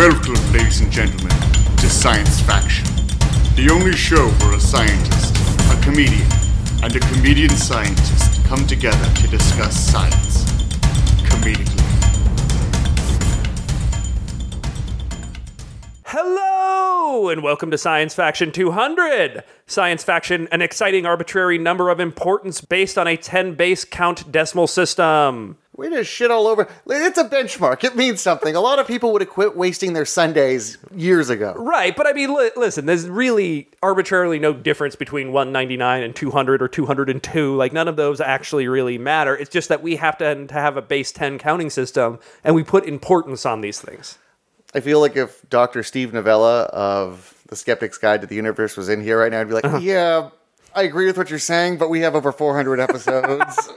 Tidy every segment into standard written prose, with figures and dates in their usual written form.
Welcome, ladies and gentlemen, to Science Faction, the only show where a scientist, a comedian, and a comedian scientist come together to discuss science comedically. Hello, and welcome to Science Faction 200. Science Faction, an exciting arbitrary number of importance based on a 10 base count decimal system. We just shit all over. It's a benchmark. It means something. A lot of people would have quit wasting their Sundays years ago. Right, but I mean, listen, there's really arbitrarily no difference between 199 and 200 or 202. Like, none of those actually really matter. It's just that we have to have a base 10 counting system, and we put importance on these things. I feel like if Dr. Steve Novella of The Skeptic's Guide to the Universe was in here right now, I'd be like, yeah, I agree with what you're saying, but we have over 400 episodes.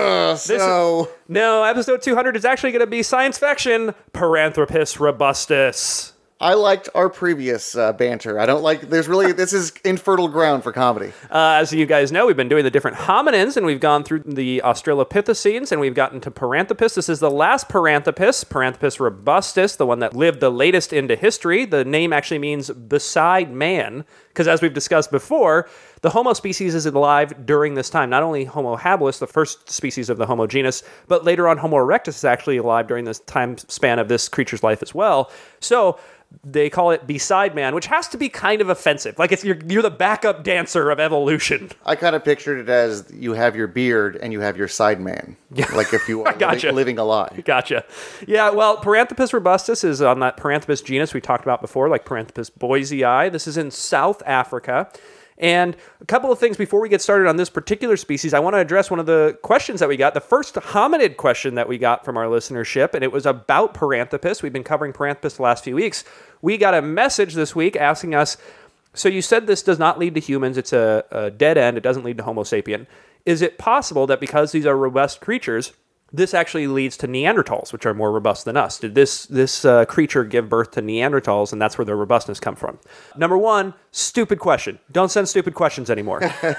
No, episode 200 is actually going to be Science Faction Paranthropus robustus. I liked our previous banter. I don't like, this is infertile ground for comedy. As you guys know, we've been doing the different hominins, and we've gone through the Australopithecines, and we've gotten to Paranthropus. This is the last Paranthropus, Paranthropus robustus, the one that lived the latest into history. The name actually means beside man, because as we've discussed before, the Homo species is alive during this time. Not only Homo habilis, the first species of the Homo genus, but later on Homo erectus is actually alive during this time span of this creature's life as well. So they call it beside man, which has to be kind of offensive. Like, you're the backup dancer of evolution. I kind of pictured it as you have your beard and you have your side man. Yeah. Like if you are living alive. Gotcha. Yeah, well, Paranthropus robustus is on that Paranthropus genus we talked about before, like Paranthropus boisei. This is in South Africa. And a couple of things before we get started on this particular species, I want to address one of the questions that we got, the first hominid question that we got from our listenership, and it was about Paranthropus. We've been covering Paranthropus the last few weeks. We got a message this week asking us, so you said this does not lead to humans, it's a dead end, it doesn't lead to Homo sapien. Is it possible that because these are robust creatures, this actually leads to Neanderthals, which are more robust than us? Did this creature give birth to Neanderthals, and that's where their robustness come from? Number one, stupid question. Don't send stupid questions anymore.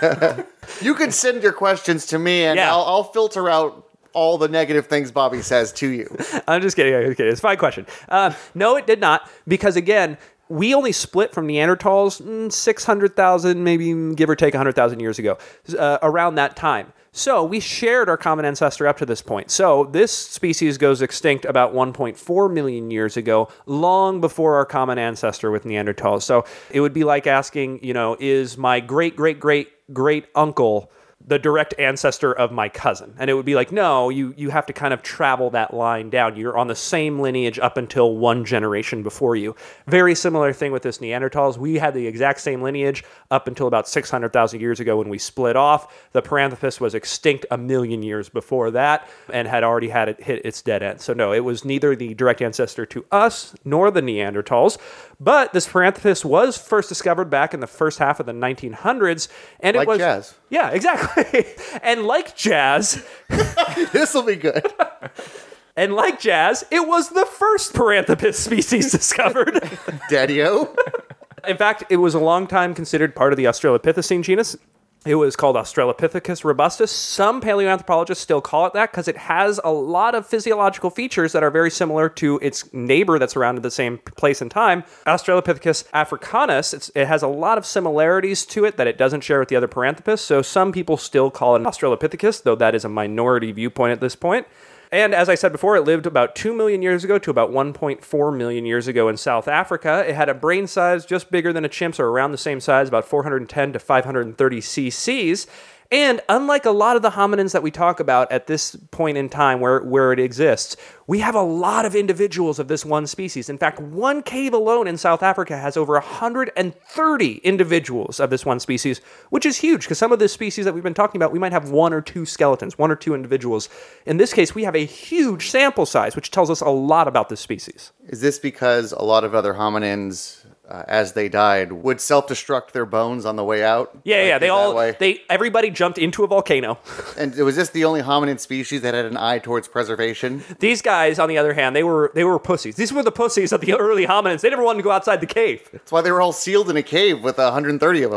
You can send your questions to me, and I'll filter out all the negative things Bobby says to you. I'm just kidding. It's a fine question. No, it did not, because again, we only split from Neanderthals 600,000, maybe give or take 100,000 years ago, around that time. So we shared our common ancestor up to this point. So this species goes extinct about 1.4 million years ago, long before our common ancestor with Neanderthals. So it would be like asking, is my great-great-great-great uncle the direct ancestor of my cousin? And it would be like, no, you have to kind of travel that line down. You're on the same lineage up until one generation before you. Very similar thing with this Neanderthals. We had the exact same lineage up until about 600,000 years ago when we split off. The Paranthropus was extinct 1 million years before that and had already had it hit its dead end. So no, it was neither the direct ancestor to us nor the Neanderthals. But this Paranthropus was first discovered back in the first half of the 1900s. And it was jazz. Yeah, exactly. And like jazz... This will be good. And like jazz, it was the first Paranthropus species discovered. Daddy-o. In fact, it was a long time considered part of the Australopithecine genus. It was called Australopithecus robustus. Some paleoanthropologists still call it that because it has a lot of physiological features that are very similar to its neighbor that's around at the same place and time, Australopithecus africanus. It has a lot of similarities to it that it doesn't share with the other Paranthropus, so some people still call it Australopithecus, though that is a minority viewpoint at this point. And as I said before, it lived about 2 million years ago to about 1.4 million years ago in South Africa. It had a brain size just bigger than a chimp's, or around the same size, about 410 to 530 cc's. And unlike a lot of the hominins that we talk about at this point in time where it exists, we have a lot of individuals of this one species. In fact, one cave alone in South Africa has over 130 individuals of this one species, which is huge because some of the species that we've been talking about, we might have 1 or 2 skeletons, 1 or 2 individuals. In this case, we have a huge sample size, which tells us a lot about this species. Is this because a lot of other hominins, as they died, would self-destruct their bones on the way out? Yeah. Everybody jumped into a volcano. And was this the only hominid species that had an eye towards preservation? These guys, on the other hand, they were pussies. These were the pussies of the early hominids. They never wanted to go outside the cave. That's why they were all sealed in a cave with 130 of them.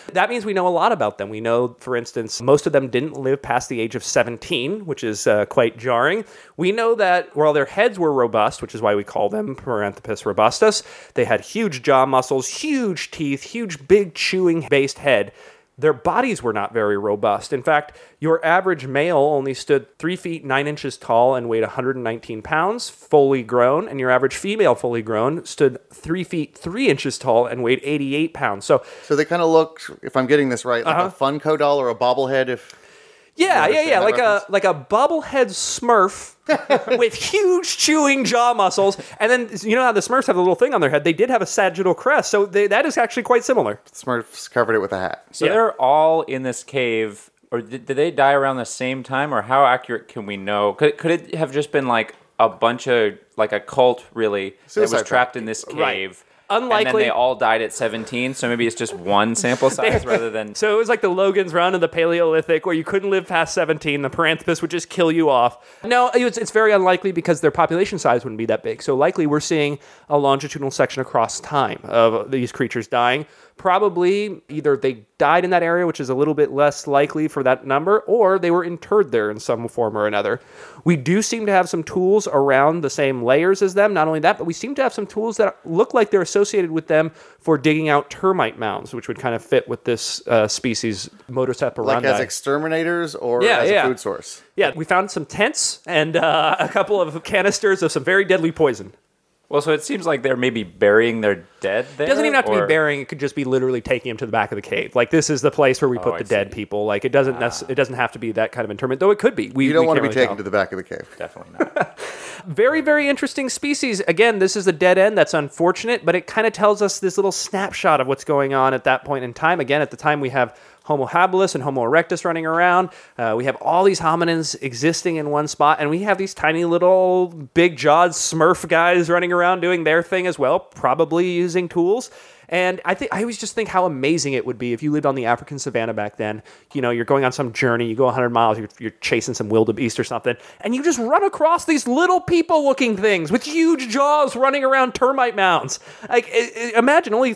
That means we know a lot about them. We know, for instance, most of them didn't live past the age of 17, which is quite jarring. We know that while their heads were robust, which is why we call them Paranthropus robustus, they had huge jaw muscles, huge teeth, huge big chewing-based head. Their bodies were not very robust. In fact, your average male only stood 3 feet 9 inches tall and weighed 119 pounds, fully grown, and your average female fully grown stood 3 feet 3 inches tall and weighed 88 pounds. So they kind of look, if I'm getting this right, like a Funko doll or a bobblehead. Yeah, like a bobblehead Smurf with huge chewing jaw muscles. And then, you know how the Smurfs have the little thing on their head? They did have a sagittal crest, so that is actually quite similar. Smurfs covered it with a hat. So they're all in this cave, or did they die around the same time, or how accurate can we know? Could it have just been like a bunch of, like a cult, really, that was trapped in this cave? Right. Unlikely. And then they all died at 17, so maybe it's just one sample size rather than... So it was like the Logan's Run in the Paleolithic where you couldn't live past 17. The Paranthropus would just kill you off. No, it's very unlikely because their population size wouldn't be that big. So likely we're seeing a longitudinal section across time of these creatures dying. Probably either they died in that area, which is a little bit less likely for that number, or they were interred there in some form or another. We do seem to have some tools around the same layers as them. Not only that, but we seem to have some tools that look like they're associated with them for digging out termite mounds, which would kind of fit with this species, Modus operandi. Like as exterminators or as a food source? Yeah, we found some tents and a couple of canisters of some very deadly poison. Well, so it seems like they're maybe burying their dead there? It doesn't even have to be burying. It could just be literally taking them to the back of the cave. Like, this is the place where we put the dead people. Like, it doesn't it doesn't have to be that kind of interment, though it could be. You don't want to be taken to the back of the cave. Definitely not. Very, very interesting species. Again, this is a dead end. That's unfortunate, but it kind of tells us this little snapshot of what's going on at that point in time. Again, at the time, we have Homo habilis and Homo erectus running around. We have all these hominins existing in one spot, and we have these tiny little big-jawed Smurf guys running around doing their thing as well, probably using tools. And I always just think how amazing it would be if you lived on the African savannah back then. You know, you're going on some journey, you go 100 miles, you're chasing some wildebeest or something, and you just run across these little people-looking things with huge jaws running around termite mounds. Like, imagine only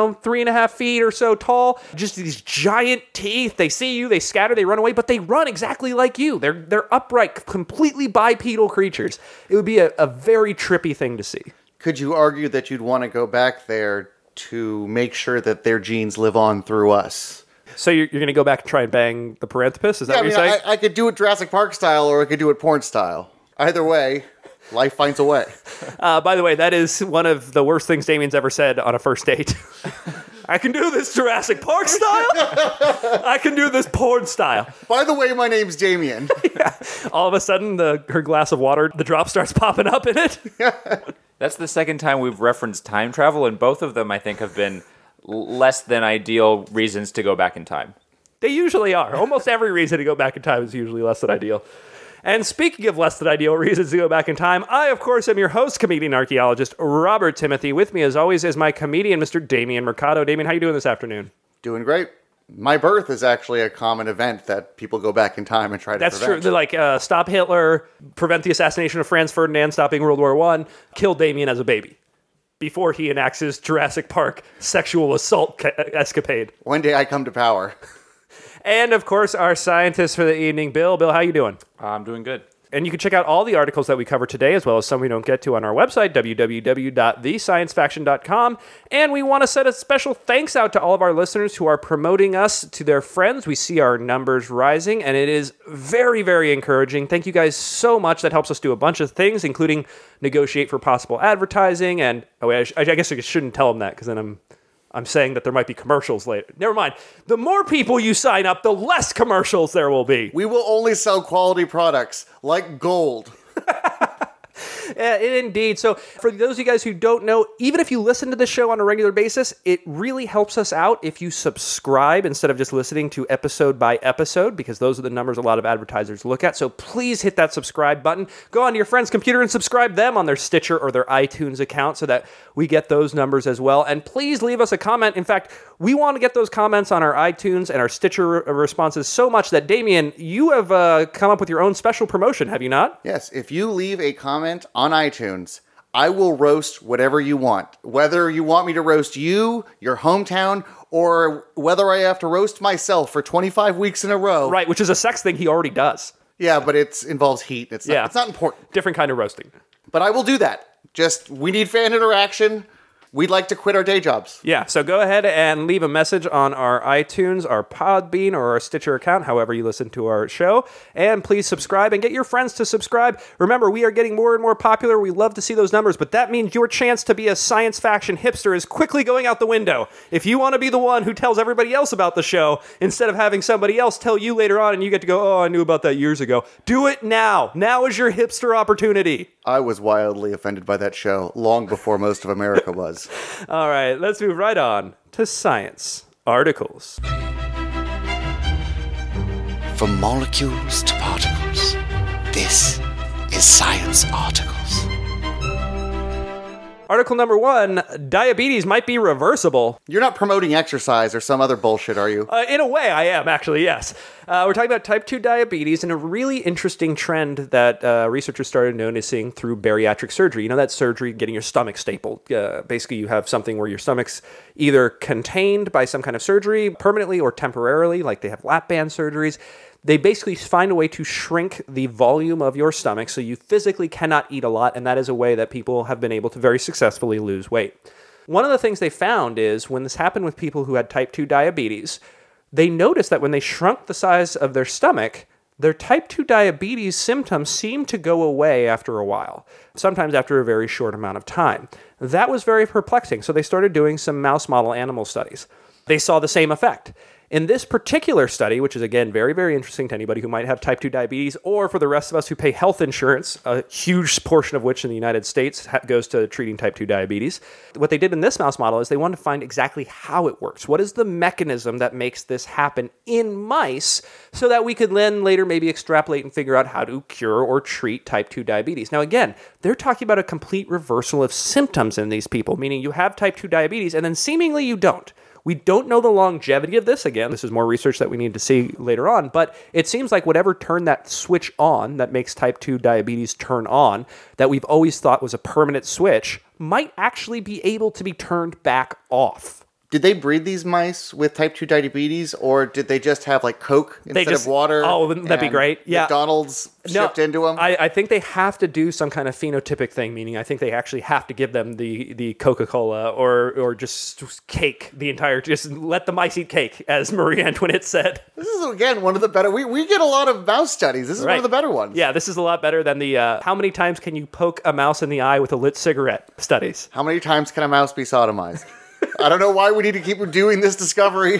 3.5 feet or so tall, just these giant teeth. They see you, they scatter, they run away, but they run exactly like you. They're upright, completely bipedal creatures. It would be a very trippy thing to see. Could you argue that you'd want to go back there to make sure that their genes live on through us? So you're going to go back and try and bang the Paranthropus? Is that what you're saying? I could do it Jurassic Park style, or I could do it porn style. Either way, life finds a way. By the way, that is one of the worst things Damien's ever said on a first date. I can do this Jurassic Park style. I can do this porn style. By the way, my name's Damien. Yeah. All of a sudden, her glass of water, the drop starts popping up in it. That's the second time we've referenced time travel, and both of them, I think, have been less than ideal reasons to go back in time. They usually are. Almost every reason to go back in time is usually less than ideal. And speaking of less than ideal reasons to go back in time, I, of course, am your host, comedian archaeologist Robert Timothy. With me, as always, is my comedian, Mr. Damien Mercado. Damien, how you doing this afternoon? Doing great. My birth is actually a common event that people go back in time and try to prevent. That's true. Like, stop Hitler, prevent the assassination of Franz Ferdinand, stopping World War I, kill Damien as a baby before he enacts his Jurassic Park sexual assault escapade. One day I come to power. And, of course, our scientist for the evening, Bill. Bill, how you doing? I'm doing good. And you can check out all the articles that we cover today, as well as some we don't get to, on our website, www.thesciencefaction.com. And we want to send a special thanks out to all of our listeners who are promoting us to their friends. We see our numbers rising, and it is very, very encouraging. Thank you guys so much. That helps us do a bunch of things, including negotiate for possible advertising. And I guess I shouldn't tell them that, because then I'm saying that there might be commercials later. Never mind. The more people you sign up, the less commercials there will be. We will only sell quality products, like gold. Indeed. So for those of you guys who don't know, even if you listen to this show on a regular basis, it really helps us out if you subscribe instead of just listening to episode by episode, because those are the numbers a lot of advertisers look at. So please hit that subscribe button. Go onto your friend's computer and subscribe them on their Stitcher or their iTunes account so that we get those numbers as well. And please leave us a comment. In fact, we want to get those comments on our iTunes and our Stitcher responses so much that, Damien, you have come up with your own special promotion, have you not? Yes. If you leave a comment on iTunes, I will roast whatever you want. Whether you want me to roast you, your hometown, or whether I have to roast myself for 25 weeks in a row. Right, which is a sex thing he already does. Yeah, but it involves heat. It's not important. Different kind of roasting. But I will do that. Just, we need fan interaction. We'd like to quit our day jobs. Yeah, so go ahead and leave a message on our iTunes, our Podbean, or our Stitcher account, however you listen to our show. And please subscribe and get your friends to subscribe. Remember, we are getting more and more popular. We love to see those numbers, but that means your chance to be a science faction hipster is quickly going out the window. If you want to be the one who tells everybody else about the show, instead of having somebody else tell you later on and you get to go, oh, I knew about that years ago, do it now. Now is your hipster opportunity. I was wildly offended by that show long before most of America was. All right, let's move right on to science articles. From molecules to particles, this is Science Articles. Article number 1, diabetes might be reversible. You're not promoting exercise or some other bullshit, are you? In a way, I am, actually, yes. We're talking about type 2 diabetes and a really interesting trend that researchers started noticing through bariatric surgery. You know that surgery, getting your stomach stapled. Basically, you have something where your stomach's either contained by some kind of surgery permanently or temporarily, like they have lap band surgeries. They basically find a way to shrink the volume of your stomach so you physically cannot eat a lot, and that is a way that people have been able to very successfully lose weight. One of the things they found is when this happened with people who had type 2 diabetes, they noticed that when they shrunk the size of their stomach, their type 2 diabetes symptoms seemed to go away after a while, sometimes after a very short amount of time. That was very perplexing, so they started doing some mouse model animal studies. They saw the same effect. In this particular study, which is, again, very, very interesting to anybody who might have type 2 diabetes, or for the rest of us who pay health insurance, a huge portion of which in the United States goes to treating type 2 diabetes, what they did in this mouse model is they wanted to find exactly how it works. What is the mechanism that makes this happen in mice so that we could then later maybe extrapolate and figure out how to cure or treat type 2 diabetes. Now, again, they're talking about a complete reversal of symptoms in these people, meaning you have type 2 diabetes and then seemingly you don't. We don't know the longevity of this. Again, this is more research that we need to see later on, but it seems like whatever turned that switch on that makes type 2 diabetes turn on, that we've always thought was a permanent switch, might actually be able to be turned back off. Did they breed these mice with type 2 diabetes, or did they just have like Coke instead of water? Oh, wouldn't that be great? Yeah. McDonald's shipped into them? I think they have to do some kind of phenotypic thing, meaning I think they actually have to give them the Coca-Cola or just cake the entire, just let the mice eat cake, as Marie Antoinette said. This is, again, one of the better, we get a lot of mouse studies. This is one of the better ones. Yeah, this is a lot better than the how many times can you poke a mouse in the eye with a lit cigarette studies. How many times can a mouse be sodomized? I don't know why we need to keep doing this discovery.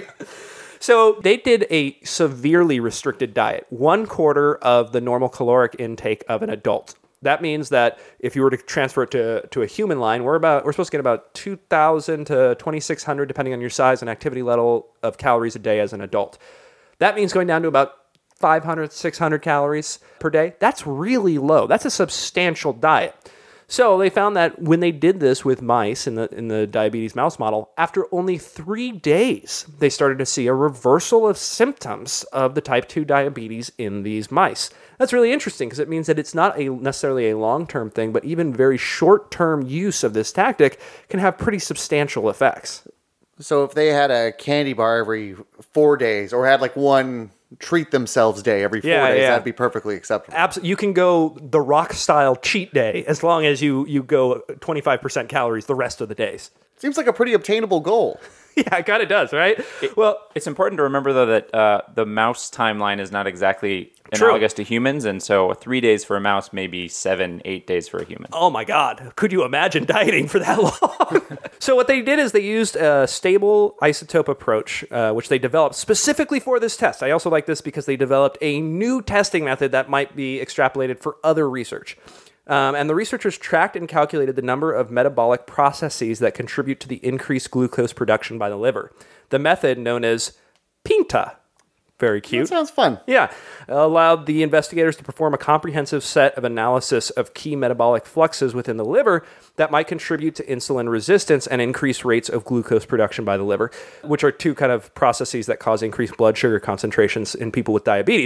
So they did a severely restricted diet, 1/4 of the normal caloric intake of an adult. That means that if you were to transfer it to a human line, we're supposed to get about 2,000 to 2,600, depending on your size and activity level, of calories a day as an adult. That means going down to about 500, 600 calories per day. That's really low. That's a substantial diet. So they found that when they did this with mice in the diabetes mouse model, after only 3 days, they started to see a reversal of symptoms of the type 2 diabetes in these mice. That's really interesting because it means that it's not necessarily a long-term thing, but even very short-term use of this tactic can have pretty substantial effects. So if they had a candy bar every 4 days, or had like one treat themselves day every 4 days, that'd be perfectly acceptable. Absolutely. You can go the rock style cheat day as long as you go 25% calories the rest of the days. Seems like a pretty obtainable goal. Yeah, it kind of does, right? It's important to remember, though, that the mouse timeline is not exactly analogous to humans, and so 3 days for a mouse may be 7-8 days for a human. Oh my God. Could you imagine dieting for that long? So what they did is they used a stable isotope approach, which they developed specifically for this test. I also like this because they developed a new testing method that might be extrapolated for other research. And the researchers tracked and calculated the number of metabolic processes that contribute to the increased glucose production by the liver. The method, known as PINTA, very cute. That sounds fun. Yeah, allowed the investigators to perform a comprehensive set of analysis of key metabolic fluxes within the liver that might contribute to insulin resistance and increased rates of glucose production by the liver, which are two kind of processes that cause increased blood sugar concentrations in people with diabetes.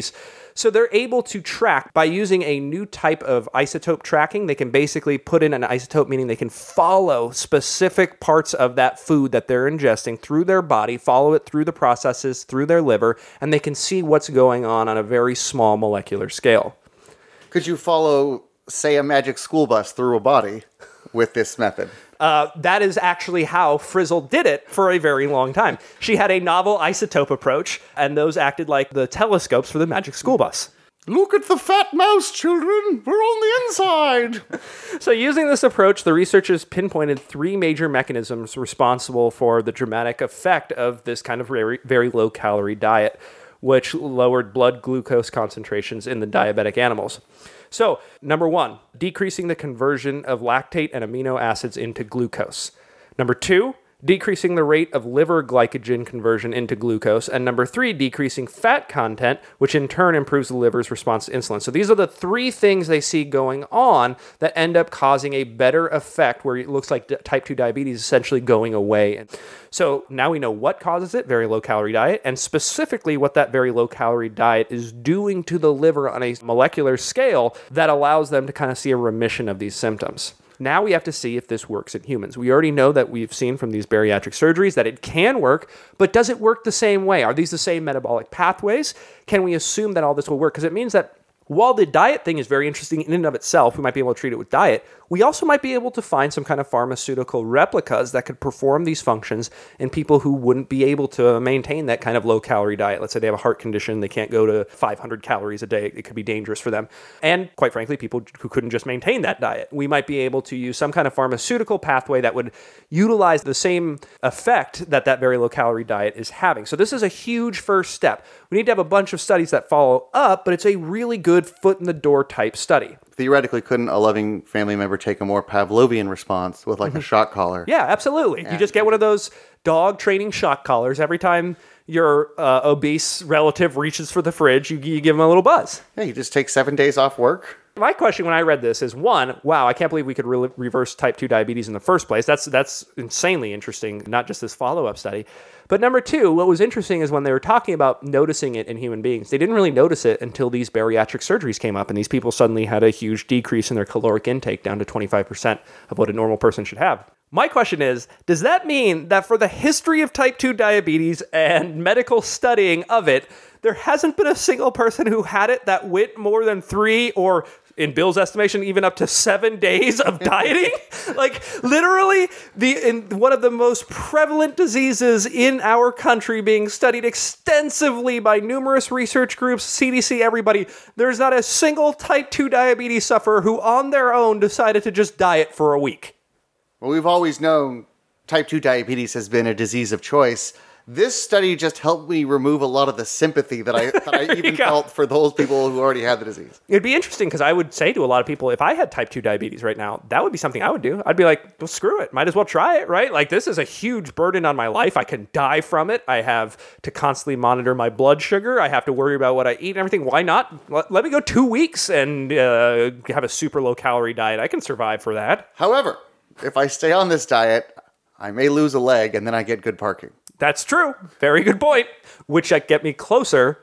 So they're able to track by using a new type of isotope tracking. They can basically put in an isotope, meaning they can follow specific parts of that food that they're ingesting through their body, follow it through the processes, through their liver, and they can see what's going on a very small molecular scale. Could you follow, say, a magic school bus through a body with this method? That is actually how Frizzle did it for a very long time. She had a novel isotope approach, and those acted like the telescopes for the magic school bus. Look at the fat mouse, children. We're on the inside. So using this approach, the researchers pinpointed 3 major mechanisms responsible for the dramatic effect of this kind of very, very low-calorie diet, which lowered blood glucose concentrations in the diabetic animals. So, number 1, decreasing the conversion of lactate and amino acids into glucose. Number 2, decreasing the rate of liver glycogen conversion into glucose. And number 3, decreasing fat content, which in turn improves the liver's response to insulin. So these are the 3 things they see going on that end up causing a better effect where it looks like type 2 diabetes is essentially going away. And so now we know what causes it, very low calorie diet, and specifically what that very low calorie diet is doing to the liver on a molecular scale that allows them to kind of see a remission of these symptoms. Now we have to see if this works in humans. We already know that we've seen from these bariatric surgeries that it can work, but does it work the same way? Are these the same metabolic pathways? Can we assume that all this will work? Because it means that while the diet thing is very interesting in and of itself, we might be able to treat it with diet, we also might be able to find some kind of pharmaceutical replicas that could perform these functions in people who wouldn't be able to maintain that kind of low-calorie diet. Let's say they have a heart condition, they can't go to 500 calories a day. It could be dangerous for them. And quite frankly, people who couldn't just maintain that diet. We might be able to use some kind of pharmaceutical pathway that would utilize the same effect that that very low-calorie diet is having. So this is a huge first step. We need to have a bunch of studies that follow up, but it's a really good foot-in-the-door type study. Theoretically, couldn't a loving family member take a more Pavlovian response with like a shock collar? Yeah, absolutely. You just get one of those dog training shock collars. Every time your obese relative reaches for the fridge, you give them a little buzz. Yeah, you just take 7 days off work. My question when I read this is, 1, wow, I can't believe we could reverse type 2 diabetes in the first place. That's insanely interesting, not just this follow-up study. But number 2, what was interesting is when they were talking about noticing it in human beings, they didn't really notice it until these bariatric surgeries came up, and these people suddenly had a huge decrease in their caloric intake down to 25% of what a normal person should have. My question is, does that mean that for the history of type 2 diabetes and medical studying of it, there hasn't been a single person who had it that went more than 3 or, in Bill's estimation, even up to 7 days of dieting? Like, literally, in one of the most prevalent diseases in our country being studied extensively by numerous research groups, CDC, everybody, there's not a single type 2 diabetes sufferer who on their own decided to just diet for a week. Well, we've always known type 2 diabetes has been a disease of choice. This study just helped me remove a lot of the sympathy that I even felt for those people who already had the disease. It'd be interesting because I would say to a lot of people, if I had type 2 diabetes right now, that would be something I would do. I'd be like, well, screw it. Might as well try it, right? Like, this is a huge burden on my life. I can die from it. I have to constantly monitor my blood sugar. I have to worry about what I eat and everything. Why not? Let me go 2 weeks and have a super low calorie diet. I can survive for that. However, if I stay on this diet, I may lose a leg and then I get good parking. That's true. Very good point. Which get me closer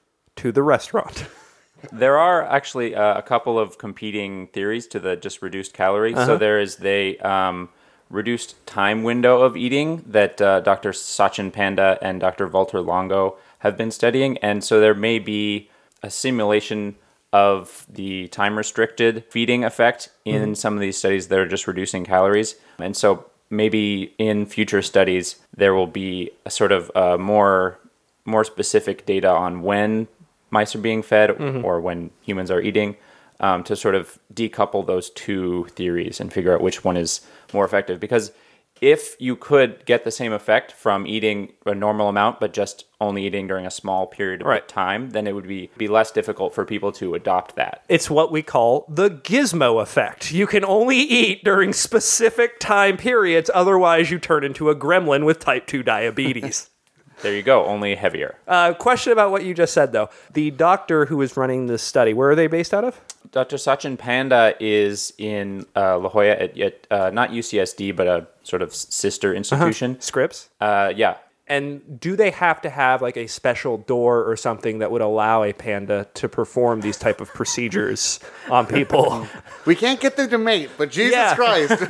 to the restaurant. There are actually a couple of competing theories to the just reduced calories. So there is the reduced time window of eating that Dr. Sachin Panda and Dr. Walter Longo have been studying. And so there may be a simulation of the time-restricted feeding effect in some of these studies that are just reducing calories. And so maybe in future studies, there will be a sort of more specific data on when mice are being fed or when humans are eating to sort of decouple those two theories and figure out which one is more effective. Because if you could get the same effect from eating a normal amount but just only eating during a small period of time, then it would be less difficult for people to adopt that. It's what we call the gizmo effect. You can only eat during specific time periods, otherwise you turn into a gremlin with type 2 diabetes. There you go, only heavier. Question about what you just said, though. The doctor who is running this study, where are they based out of? Dr. Sachin Panda is in La Jolla at not UCSD, but a sort of sister institution. Scripps? Yeah. And do they have to have like a special door or something that would allow a panda to perform these type of procedures on people? We can't get them to mate, but Jesus Yeah. Christ.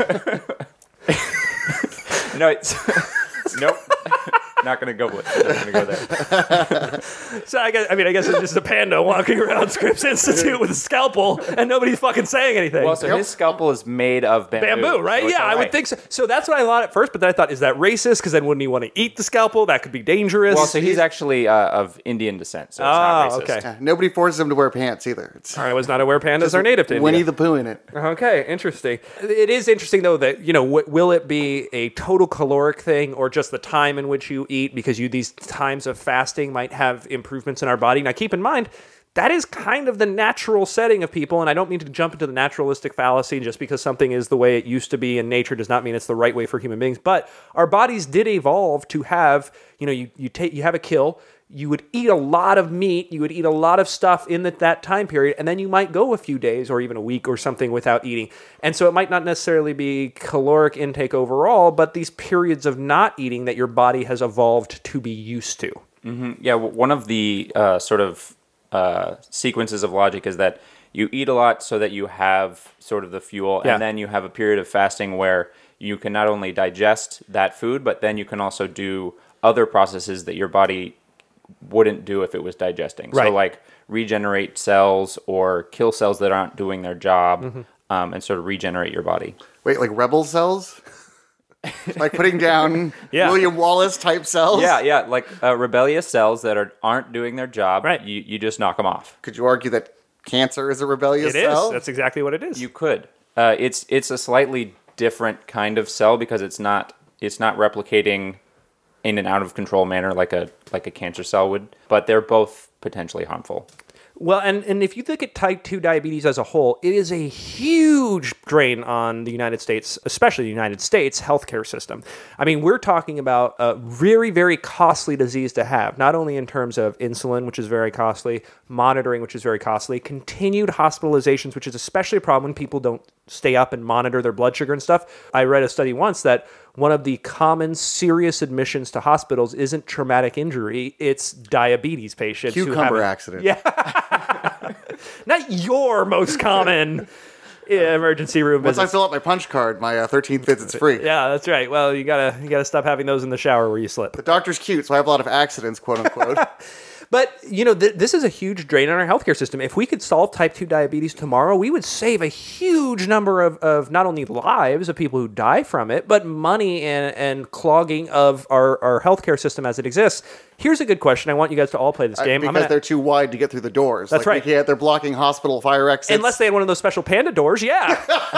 No, it's nope. Not gonna go with. Not gonna go there. So I guess it's just a panda walking around Scripps Institute with a scalpel, and nobody's fucking saying anything. Well, so his scalpel is made of Bamboo, right? so it's Yeah, all I would think so. So that's what I thought at first, but then I thought, is that racist? Because then wouldn't he want to eat the scalpel? That could be dangerous. Well, so he's actually of Indian descent, so it's not racist. okay. Nobody forces him to wear pants either. It's I was not aware pandas are native to India. Winnie the Pooh in it. Okay, interesting. It is interesting, though, that, will it be a total caloric thing or just the time in which you eat? Because these times of fasting might have improvements in our body. Now, keep in mind, that is kind of the natural setting of people, and I don't mean to jump into the naturalistic fallacy. Just because something is the way it used to be in nature does not mean it's the right way for human beings. But our bodies did evolve to have, you have a kill. You would eat a lot of meat, you would eat a lot of stuff in that time period, and then you might go a few days or even a week or something without eating. And so it might not necessarily be caloric intake overall, but these periods of not eating that your body has evolved to be used to. Mm-hmm. Yeah, one of the sequences of logic is that you eat a lot so that you have sort of the fuel, Yeah. and then you have a period of fasting where you can not only digest that food, but then you can also do other processes that your body wouldn't do if it was digesting. Right. So like regenerate cells or kill cells that aren't doing their job, and sort of regenerate your body. Wait, like rebel cells? Like putting down Yeah. William Wallace type cells? Yeah, like rebellious cells that aren't doing their job. Right. You just knock them off. Could you argue that cancer is a rebellious It is. cell? That's exactly what it is. You could. It's a slightly different kind of cell because it's not replicating in an out of control manner like a cancer cell would, but they're both potentially harmful. Well, and if you look at type 2 diabetes as a whole, it is a huge drain on the United States, especially the United States healthcare system. I mean, we're talking about a very, very costly disease to have, not only in terms of insulin, which is very costly, monitoring, which is very costly, continued hospitalizations, which is especially a problem when people don't stay up and monitor their blood sugar and stuff. I read a study once that one of the common serious admissions to hospitals isn't traumatic injury, it's diabetes patients. Cucumber accident. Yeah. Not your most common emergency room Once I visits. fill out my punch card, my 13th visit's free. Yeah, that's right. Well, you gotta stop having those in the shower where you slip. The doctor's cute, so I have a lot of accidents, quote unquote. But, this is a huge drain on our healthcare system. If we could solve type 2 diabetes tomorrow, we would save a huge number of not only lives of people who die from it, but money and clogging of our healthcare system as it exists. Here's a good question. I want you guys to all play this game. Because they're too wide to get through the doors. That's right. They're blocking hospital fire exits. Unless they had one of those special panda doors, yeah.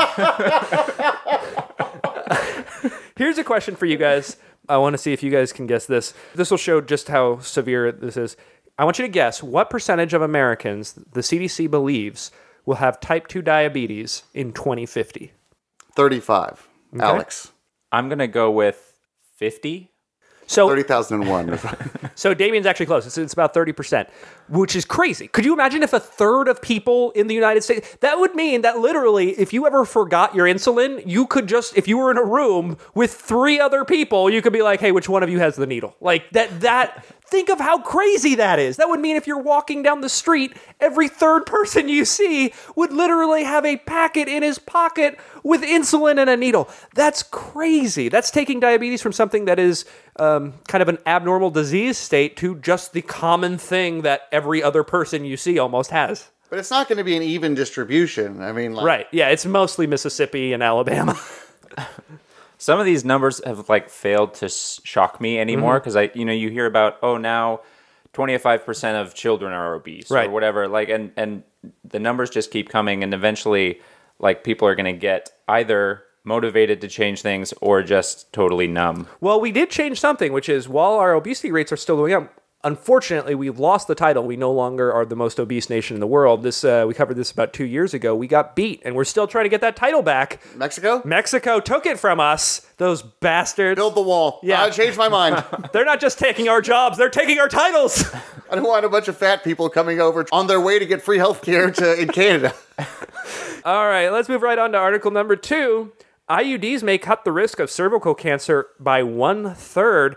Here's a question for you guys. I want to see if you guys can guess this. This will show just how severe this is. I want you to guess what percentage of Americans the CDC believes will have type 2 diabetes in 2050. 35. Alex. I'm going to go with 50. So 30,001. So Damien's actually close. It's about 30%, which is crazy. Could you imagine if a third of people in the United States, that would mean that literally if you ever forgot your insulin, you could just, if you were in a room with 3 other people, you could be like, hey, which one of you has the needle? Like that think of how crazy that is. That would mean if you're walking down the street, every third person you see would literally have a packet in his pocket with insulin and a needle. That's crazy. That's taking diabetes from something that is kind of an abnormal disease state to just the common thing that every other person you see almost has. But it's not going to be an even distribution. I mean, Right. Yeah, it's mostly Mississippi and Alabama. Some of these numbers have failed to shock me anymore because you hear about now 25% of children are obese Right. or whatever, and the numbers just keep coming, and eventually people are going to get either motivated to change things or just totally numb. Well, we did change something, which is while our obesity rates are still going up, unfortunately, we've lost the title. We no longer are the most obese nation in the world. We covered this about 2 years ago. We got beat, and we're still trying to get that title back. Mexico? Mexico took it from us, those bastards. Build the wall. Yeah. I changed my mind. They're not just taking our jobs, they're taking our titles. I don't want a bunch of fat people coming over on their way to get free health care in Canada. All right, let's move right on to article number 2. IUDs may cut the risk of cervical cancer by 1/3.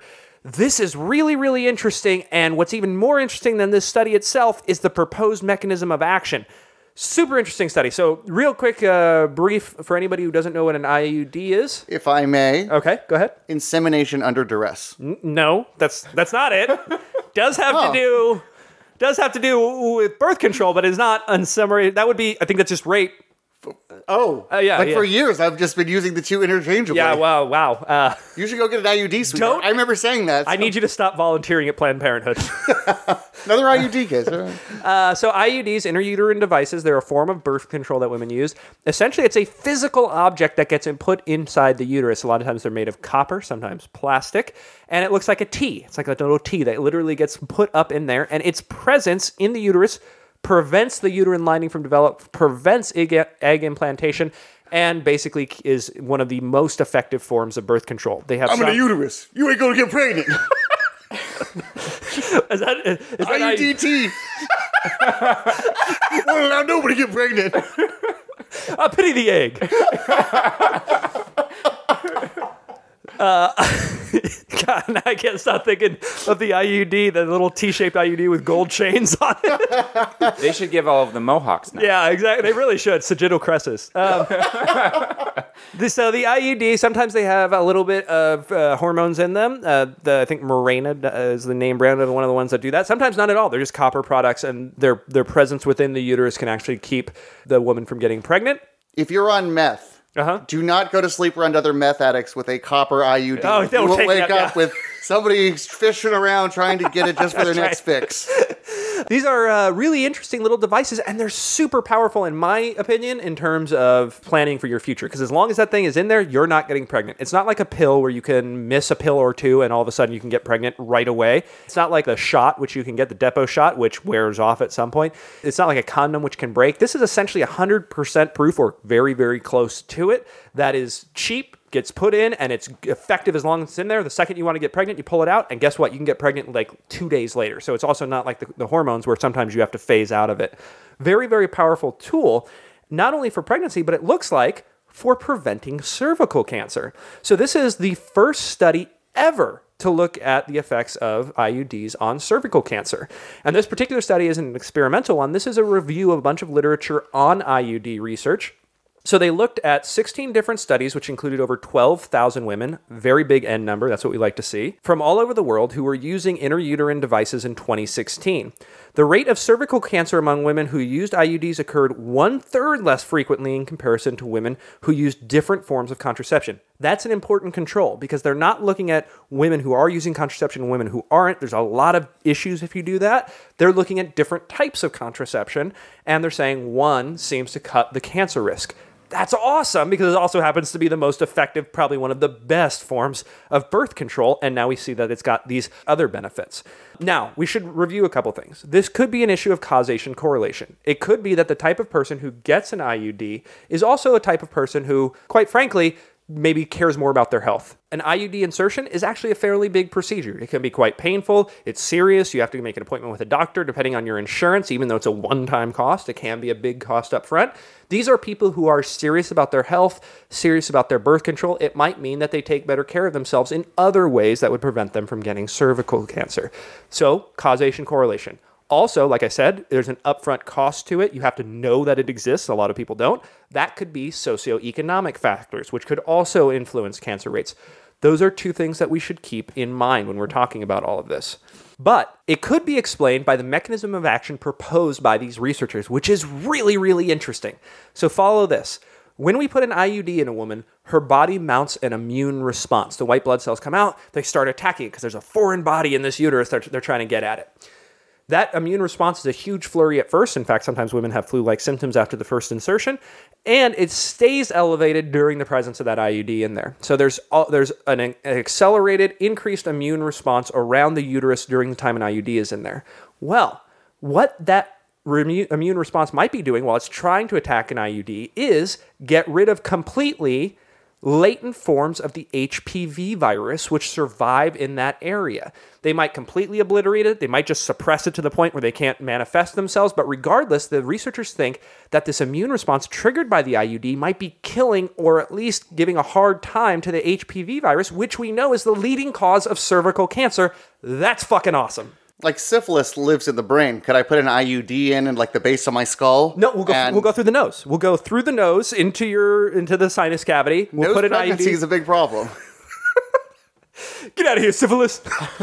This is really, really interesting, and what's even more interesting than this study itself is the proposed mechanism of action. Super interesting study. So, real quick brief for anybody who doesn't know what an IUD is. If I may, Okay, go ahead. insemination under duress. No, that's not it. Does have to do with birth control, but is not unsummarized. That would be, I think that's just rape. Oh, yeah, Like yeah. for years, I've just been using the two interchangeably. Yeah, wow. You should go get an IUD, sweetheart. Don't- I remember saying that. I need you to stop volunteering at Planned Parenthood. Another IUD case. So IUDs, intrauterine devices, they're a form of birth control that women use. Essentially, it's a physical object that gets put inside the uterus. A lot of times they're made of copper, sometimes plastic, and it looks like a T. It's like a little T that literally gets put up in there, and its presence in the uterus prevents the uterine lining from develop, prevents egg implantation, and basically is one of the most effective forms of birth control. They have I'm in a uterus. You ain't gonna get pregnant. Is that IUDT. Won't allow nobody to get pregnant. I pity the egg. God, now I can't stop thinking of the IUD, the little T-shaped IUD with gold chains on it. They should give all of the Mohawks now. Yeah, exactly. They really should. Sagittal cresses. So the IUD, sometimes they have a little bit of hormones in them. I think Mirena is the name brand of one of the ones that do that. Sometimes not at all. They're just copper products, and their presence within the uterus can actually keep the woman from getting pregnant. If you're on meth, do not go to sleep around other meth addicts with a copper IUD. Oh, you they'll will take wake that, up with somebody fishing around trying to get it just for their next fix. These are really interesting little devices, and they're super powerful, in my opinion, in terms of planning for your future. Because as long as that thing is in there, you're not getting pregnant. It's not like a pill where you can miss a pill or two and all of a sudden you can get pregnant right away. It's not like the shot, which you can get, the depot shot, which wears off at some point. It's not like a condom, which can break. This is essentially 100% proof, or very, very close to it, that is cheap, gets put in, and it's effective as long as it's in there. The second you want to get pregnant, you pull it out, and guess what? You can get pregnant like 2 days later. So it's also not like the hormones where sometimes you have to phase out of it. Very, very powerful tool, not only for pregnancy, but it looks like for preventing cervical cancer. So this is the first study ever to look at the effects of IUDs on cervical cancer. And this particular study isn't an experimental one. This is a review of a bunch of literature on IUD research. So they looked at 16 different studies, which included over 12,000 women, very big N number, that's what we like to see, from all over the world who were using intrauterine devices in 2016. The rate of cervical cancer among women who used IUDs occurred 1/3 less frequently in comparison to women who used different forms of contraception. That's an important control because they're not looking at women who are using contraception and women who aren't. There's a lot of issues if you do that. They're looking at different types of contraception, and they're saying one seems to cut the cancer risk. That's awesome because it also happens to be the most effective, probably one of the best forms of birth control. And now we see that it's got these other benefits. Now, we should review a couple things. This could be an issue of causation correlation. It could be that the type of person who gets an IUD is also a type of person who, quite frankly, maybe cares more about their health. An IUD insertion is actually a fairly big procedure. It can be quite painful. It's serious. You have to make an appointment with a doctor depending on your insurance. Even though it's a one-time cost, it can be a big cost up front. These are people who are serious about their health, serious about their birth control. It might mean that they take better care of themselves in other ways that would prevent them from getting cervical cancer. So, causation correlation. Also, like I said, there's an upfront cost to it. You have to know that it exists. A lot of people don't. That could be socioeconomic factors, which could also influence cancer rates. Those are two things that we should keep in mind when we're talking about all of this. But it could be explained by the mechanism of action proposed by these researchers, which is really, really interesting. So follow this. When we put an IUD in a woman, her body mounts an immune response. The white blood cells come out, they start attacking it because there's a foreign body in this uterus they're trying to get at it. That immune response is a huge flurry at first. In fact, sometimes women have flu-like symptoms after the first insertion, and it stays elevated during the presence of that IUD in there. So there's an accelerated, increased immune response around the uterus during the time an IUD is in there. Well, what that immune response might be doing while it's trying to attack an IUD is get rid of completely latent forms of the HPV virus which survive in that area. They might completely obliterate it. They might just suppress it to the point where they can't manifest themselves. But regardless, the researchers think that this immune response triggered by the IUD might be killing or at least giving a hard time to the HPV virus, which we know is the leading cause of cervical cancer. That's fucking awesome. Like syphilis lives in the brain. Could I put an IUD in like the base of my skull? No, we'll go through the nose. We'll go through the nose into the sinus cavity. We'll put an pregnancy IUD. is a big problem. Get out of here, syphilis.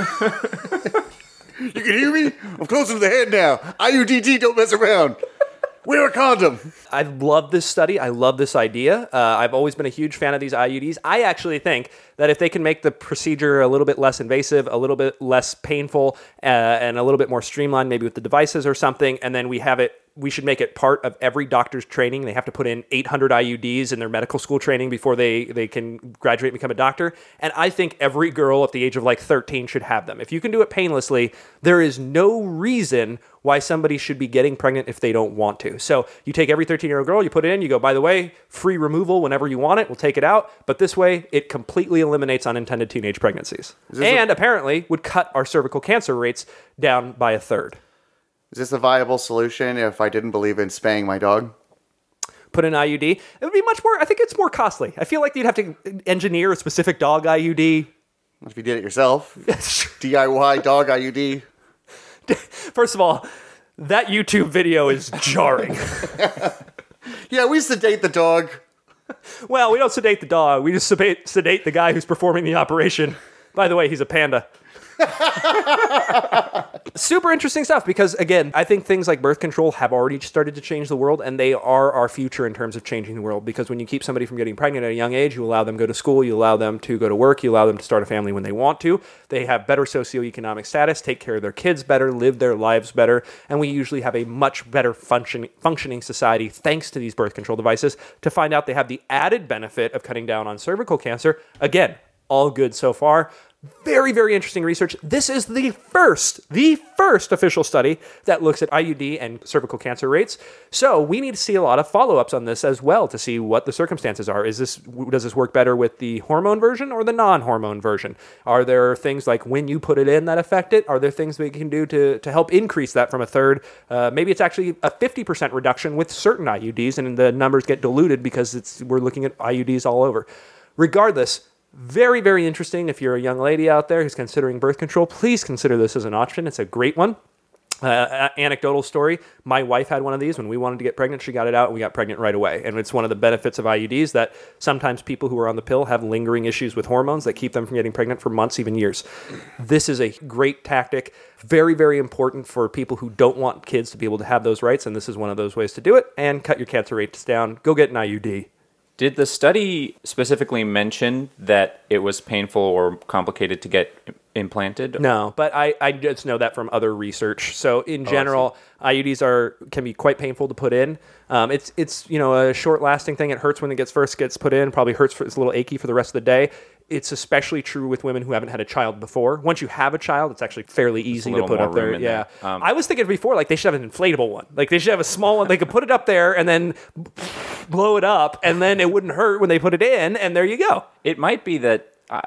You can hear me? I'm closer to the head now. IUDT, don't mess around. Wear a condom. I love this study. I love this idea. I've always been a huge fan of these IUDs. I actually think that if they can make the procedure a little bit less invasive, a little bit less painful, and a little bit more streamlined, maybe with the devices or something, and then we should make it part of every doctor's training. They have to put in 800 IUDs in their medical school training before they can graduate and become a doctor. And I think every girl at the age of like 13 should have them. If you can do it painlessly, there is no reason why somebody should be getting pregnant if they don't want to. So you take every 13-year-old girl, you put it in, you go, by the way, free removal whenever you want it, we'll take it out. But this way, it completely eliminates unintended teenage pregnancies. And apparently would cut our cervical cancer rates down by a third. Is this a viable solution if I didn't believe in spaying my dog? Put an IUD. It would be much more, I think it's more costly. I feel like you'd have to engineer a specific dog IUD. If you did it yourself. DIY dog IUD. First of all, that YouTube video is jarring. Yeah, we sedate the dog. Well, we don't sedate the dog. We just sedate the guy who's performing the operation. By the way, he's a panda. Super interesting stuff because, again, I think things like birth control have already started to change the world, and they are our future in terms of changing the world, because when you keep somebody from getting pregnant at a young age, you allow them to go to school, you allow them to go to work, you allow them to start a family when they want to. They have better socioeconomic status, take care of their kids better, live their lives better, and we usually have a much better functioning society thanks to these birth control devices. To find out they have the added benefit of cutting down on cervical cancer, again, all good so far. Very, very interesting research. This is the first official study that looks at IUD and cervical cancer rates. So we need to see a lot of follow-ups on this as well to see what the circumstances are. Does this work better with the hormone version or the non-hormone version? Are there things like when you put it in that affect it? Are there things we can do to help increase that from a third? Maybe it's actually a 50% reduction with certain IUDs, and the numbers get diluted because we're looking at IUDs all over. Regardless, very, very interesting. If you're a young lady out there who's considering birth control, please consider this as an option. It's a great one. Anecdotal story. My wife had one of these when we wanted to get pregnant. She got it out and we got pregnant right away. And it's one of the benefits of IUDs that sometimes people who are on the pill have lingering issues with hormones that keep them from getting pregnant for months, even years. This is a great tactic. Very, very important for people who don't want kids to be able to have those rights. And this is one of those ways to do it and cut your cancer rates down. Go get an IUD. Did the study specifically mention that it was painful or complicated to get implanted? No, but I just know that from other research. So in general, IUDs can be quite painful to put in. It's a short-lasting thing. It hurts when it first gets put in. Probably hurts. It's a little achy for the rest of the day. It's especially true with women who haven't had a child before. Once you have a child, it's actually fairly easy to put up there. Yeah, I was thinking before, like they should have an inflatable one. Like they should have a small one. They could put it up there and then blow it up, and then it wouldn't hurt when they put it in. And there you go. It might be that,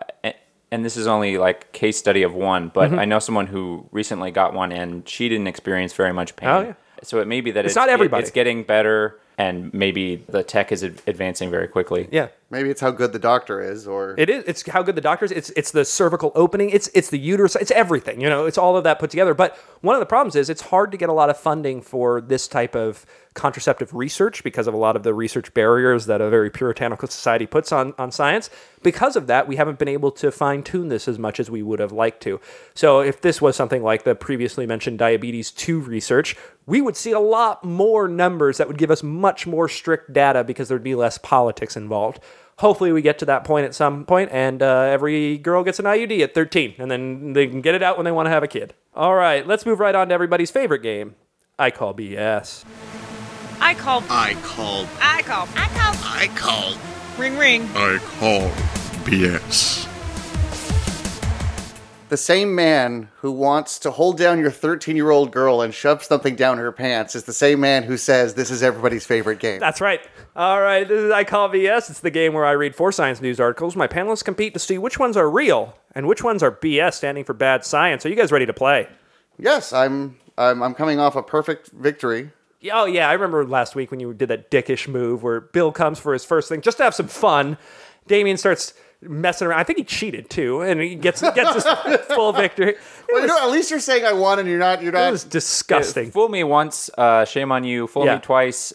and this is only like case study of one, but I know someone who recently got one, and she didn't experience very much pain. Oh, yeah. So it may be that it's not everybody. It's getting better, and maybe the tech is advancing very quickly. Yeah. Maybe it's how good the doctor is, or it is. It's how good the doctor is. It's the cervical opening. It's the uterus. It's everything. It's all of that put together. But one of the problems is it's hard to get a lot of funding for this type of contraceptive research because of a lot of the research barriers that a very puritanical society puts on science. Because of that, we haven't been able to fine-tune this as much as we would have liked to. So if this was something like the previously mentioned diabetes 2 research, we would see a lot more numbers that would give us much more strict data because there'd be less politics involved. Hopefully we get to that point at some point, and every girl gets an IUD at 13, and then they can get it out when they want to have a kid. All right, let's move right on to everybody's favorite game. I call BS. I call. Ring, ring. I call BS. The same man who wants to hold down your 13-year-old girl and shove something down her pants is the same man who says this is everybody's favorite game. That's right. All right, this is I Call BS. It's the game where I read 4 science news articles. My panelists compete to see which ones are real and which ones are BS, standing for bad science. Are you guys ready to play? Yes, I'm coming off a perfect victory. Oh, yeah, I remember last week when you did that dickish move where Bill comes for his first thing just to have some fun. Damien starts messing around. I think he cheated too, and he gets his full victory. Well, at least you're saying I won, and you're not. It was disgusting. Fool me once, shame on you. Fool me twice.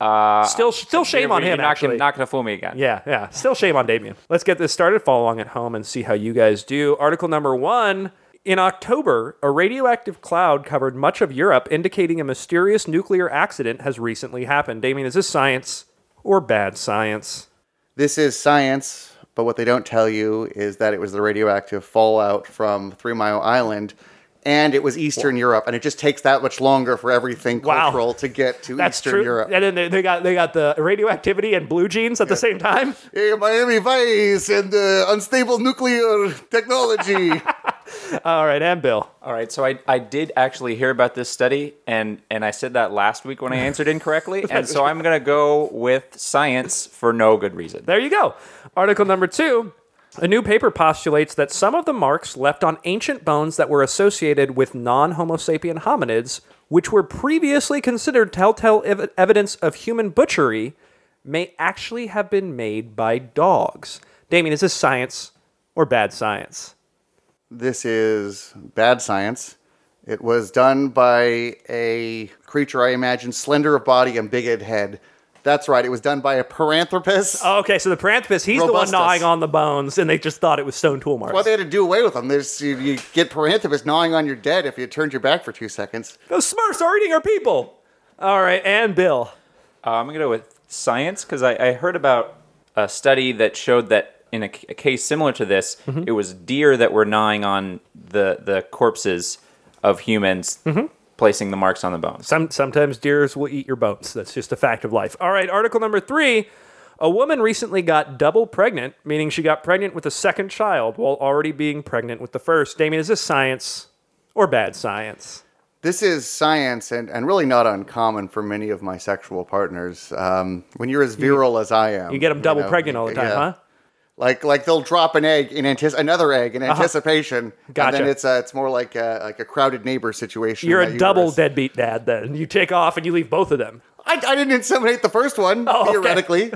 Still shame on him. You're not gonna fool me again. Yeah. Still shame on Damien. Let's get this started. Follow along at home and see how you guys do. Article number 1. In October, a radioactive cloud covered much of Europe, indicating a mysterious nuclear accident has recently happened. Damien, is this science or bad science? This is science. But what they don't tell you is that it was the radioactive fallout from 3 Mile Island, and it was Eastern Europe, and it just takes that much longer for everything cultural to get to Eastern Europe. And then they got the radioactivity and blue jeans at the same time. Hey, Miami Vice and unstable nuclear technology. All right, and Bill. All right, so I did actually hear about this study, and I said that last week when I answered incorrectly, and so I'm going to go with science for no good reason. There you go. Article number 2. A new paper postulates that some of the marks left on ancient bones that were associated with non-Homo sapien hominids, which were previously considered telltale evidence of human butchery, may actually have been made by dogs. Damien, is this science or bad science? This is bad science. It was done by a creature, I imagine, slender of body and big of head. That's right, it was done by a Paranthropus. Oh, okay, so the Paranthropus, he's robustus. The one gnawing on the bones, and they just thought it was stone tool marks. Well, they had to do away with them. You get Paranthropus gnawing on your dead if you turned your back for 2 seconds. Those Smurfs are eating our people! All right, and Bill. I'm going to go with science, because I heard about a study that showed that in a case similar to this, it was deer that were gnawing on the corpses of humans, placing the marks on the bones. Sometimes deers will eat your bones. That's just a fact of life. All right, article number 3. A woman recently got double pregnant, meaning she got pregnant with a second child while already being pregnant with the first. Damien, is this science or bad science? This is science and really not uncommon for many of my sexual partners. When you're as virile as I am. You get them double pregnant all the time, huh? Like they'll drop an egg in another egg in anticipation, Gotcha. and then it's more like a crowded neighbor situation. You're a double deadbeat dad then. You take off and you leave both of them. I didn't inseminate the first one, theoretically.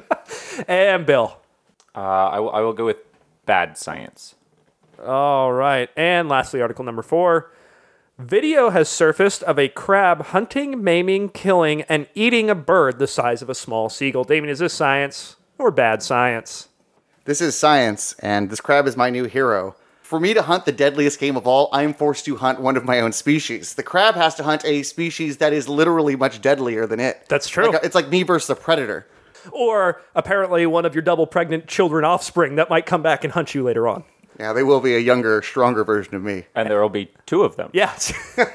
And Bill. I will go with bad science. All right. And lastly, article number 4. Video has surfaced of a crab hunting, maiming, killing, and eating a bird the size of a small seagull. Damien, is this science or bad science? This is science, and this crab is my new hero. For me to hunt the deadliest game of all, I am forced to hunt one of my own species. The crab has to hunt a species that is literally much deadlier than it. That's true. It's like me versus a predator. Or apparently one of your double pregnant children offspring that might come back and hunt you later on. Yeah, they will be a younger, stronger version of me. And there will be 2 of them. Yes.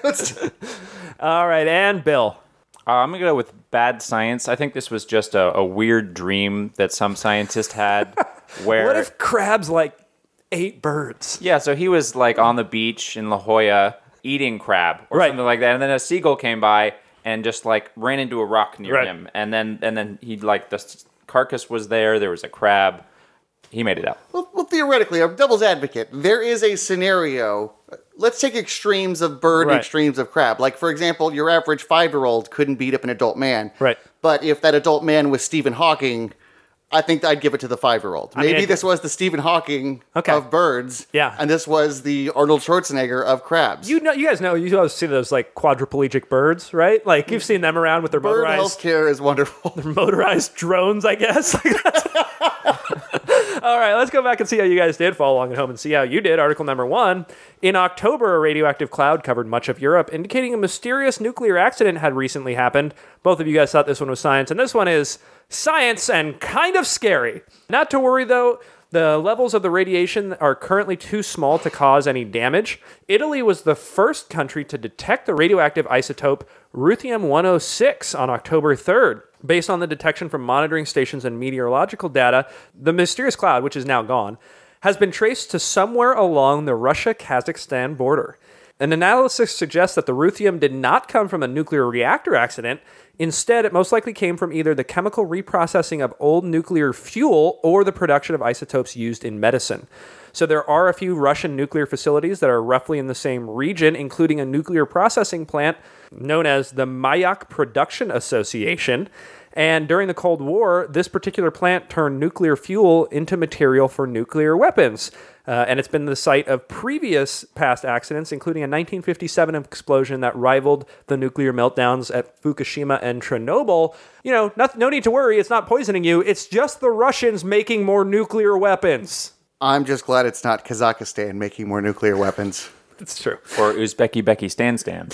All right, and Bill. I'm going to go with bad science. I think this was just a weird dream that some scientist had where... What if crabs, ate birds? Yeah, so he was, on the beach in La Jolla eating crab or something like that, and then a seagull came by and just, ran into a rock near him. And then he, the carcass was there was a crab. He made it out. Well, theoretically, I'm devil's advocate. There is a scenario. Let's take extremes of bird and extremes of crab. Like, for example, your average 5-year-old couldn't beat up an adult man. Right. But if that adult man was Stephen Hawking, I think I'd give it to the 5-year-old. Maybe this was the Stephen Hawking of birds. Yeah. And this was the Arnold Schwarzenegger of crabs. You guys know, you always see those quadriplegic birds, right? You've seen them around with their bird motorized healthcare is wonderful. Their motorized drones, I guess. All right, let's go back and see how you guys did. Follow along at home and see how you did. Article number 1. In October, a radioactive cloud covered much of Europe, indicating a mysterious nuclear accident had recently happened. Both of you guys thought this one was science, and this one is science and kind of scary. Not to worry, though. The levels of the radiation are currently too small to cause any damage. Italy was the first country to detect the radioactive isotope Ruthium-106 on October 3rd. Based on the detection from monitoring stations and meteorological data, the mysterious cloud, which is now gone, has been traced to somewhere along the Russia-Kazakhstan border. An analysis suggests that the ruthenium did not come from a nuclear reactor accident. Instead, it most likely came from either the chemical reprocessing of old nuclear fuel or the production of isotopes used in medicine. So there are a few Russian nuclear facilities that are roughly in the same region, including a nuclear processing plant known as the Mayak Production Association. And during the Cold War, this particular plant turned nuclear fuel into material for nuclear weapons. And it's been the site of previous past accidents, including a 1957 explosion that rivaled the nuclear meltdowns at Fukushima and Chernobyl. You know, no need to worry, it's not poisoning you. It's just the Russians making more nuclear weapons. I'm just glad it's not Kazakhstan making more nuclear weapons. It's true. Or Uzbeki Stan.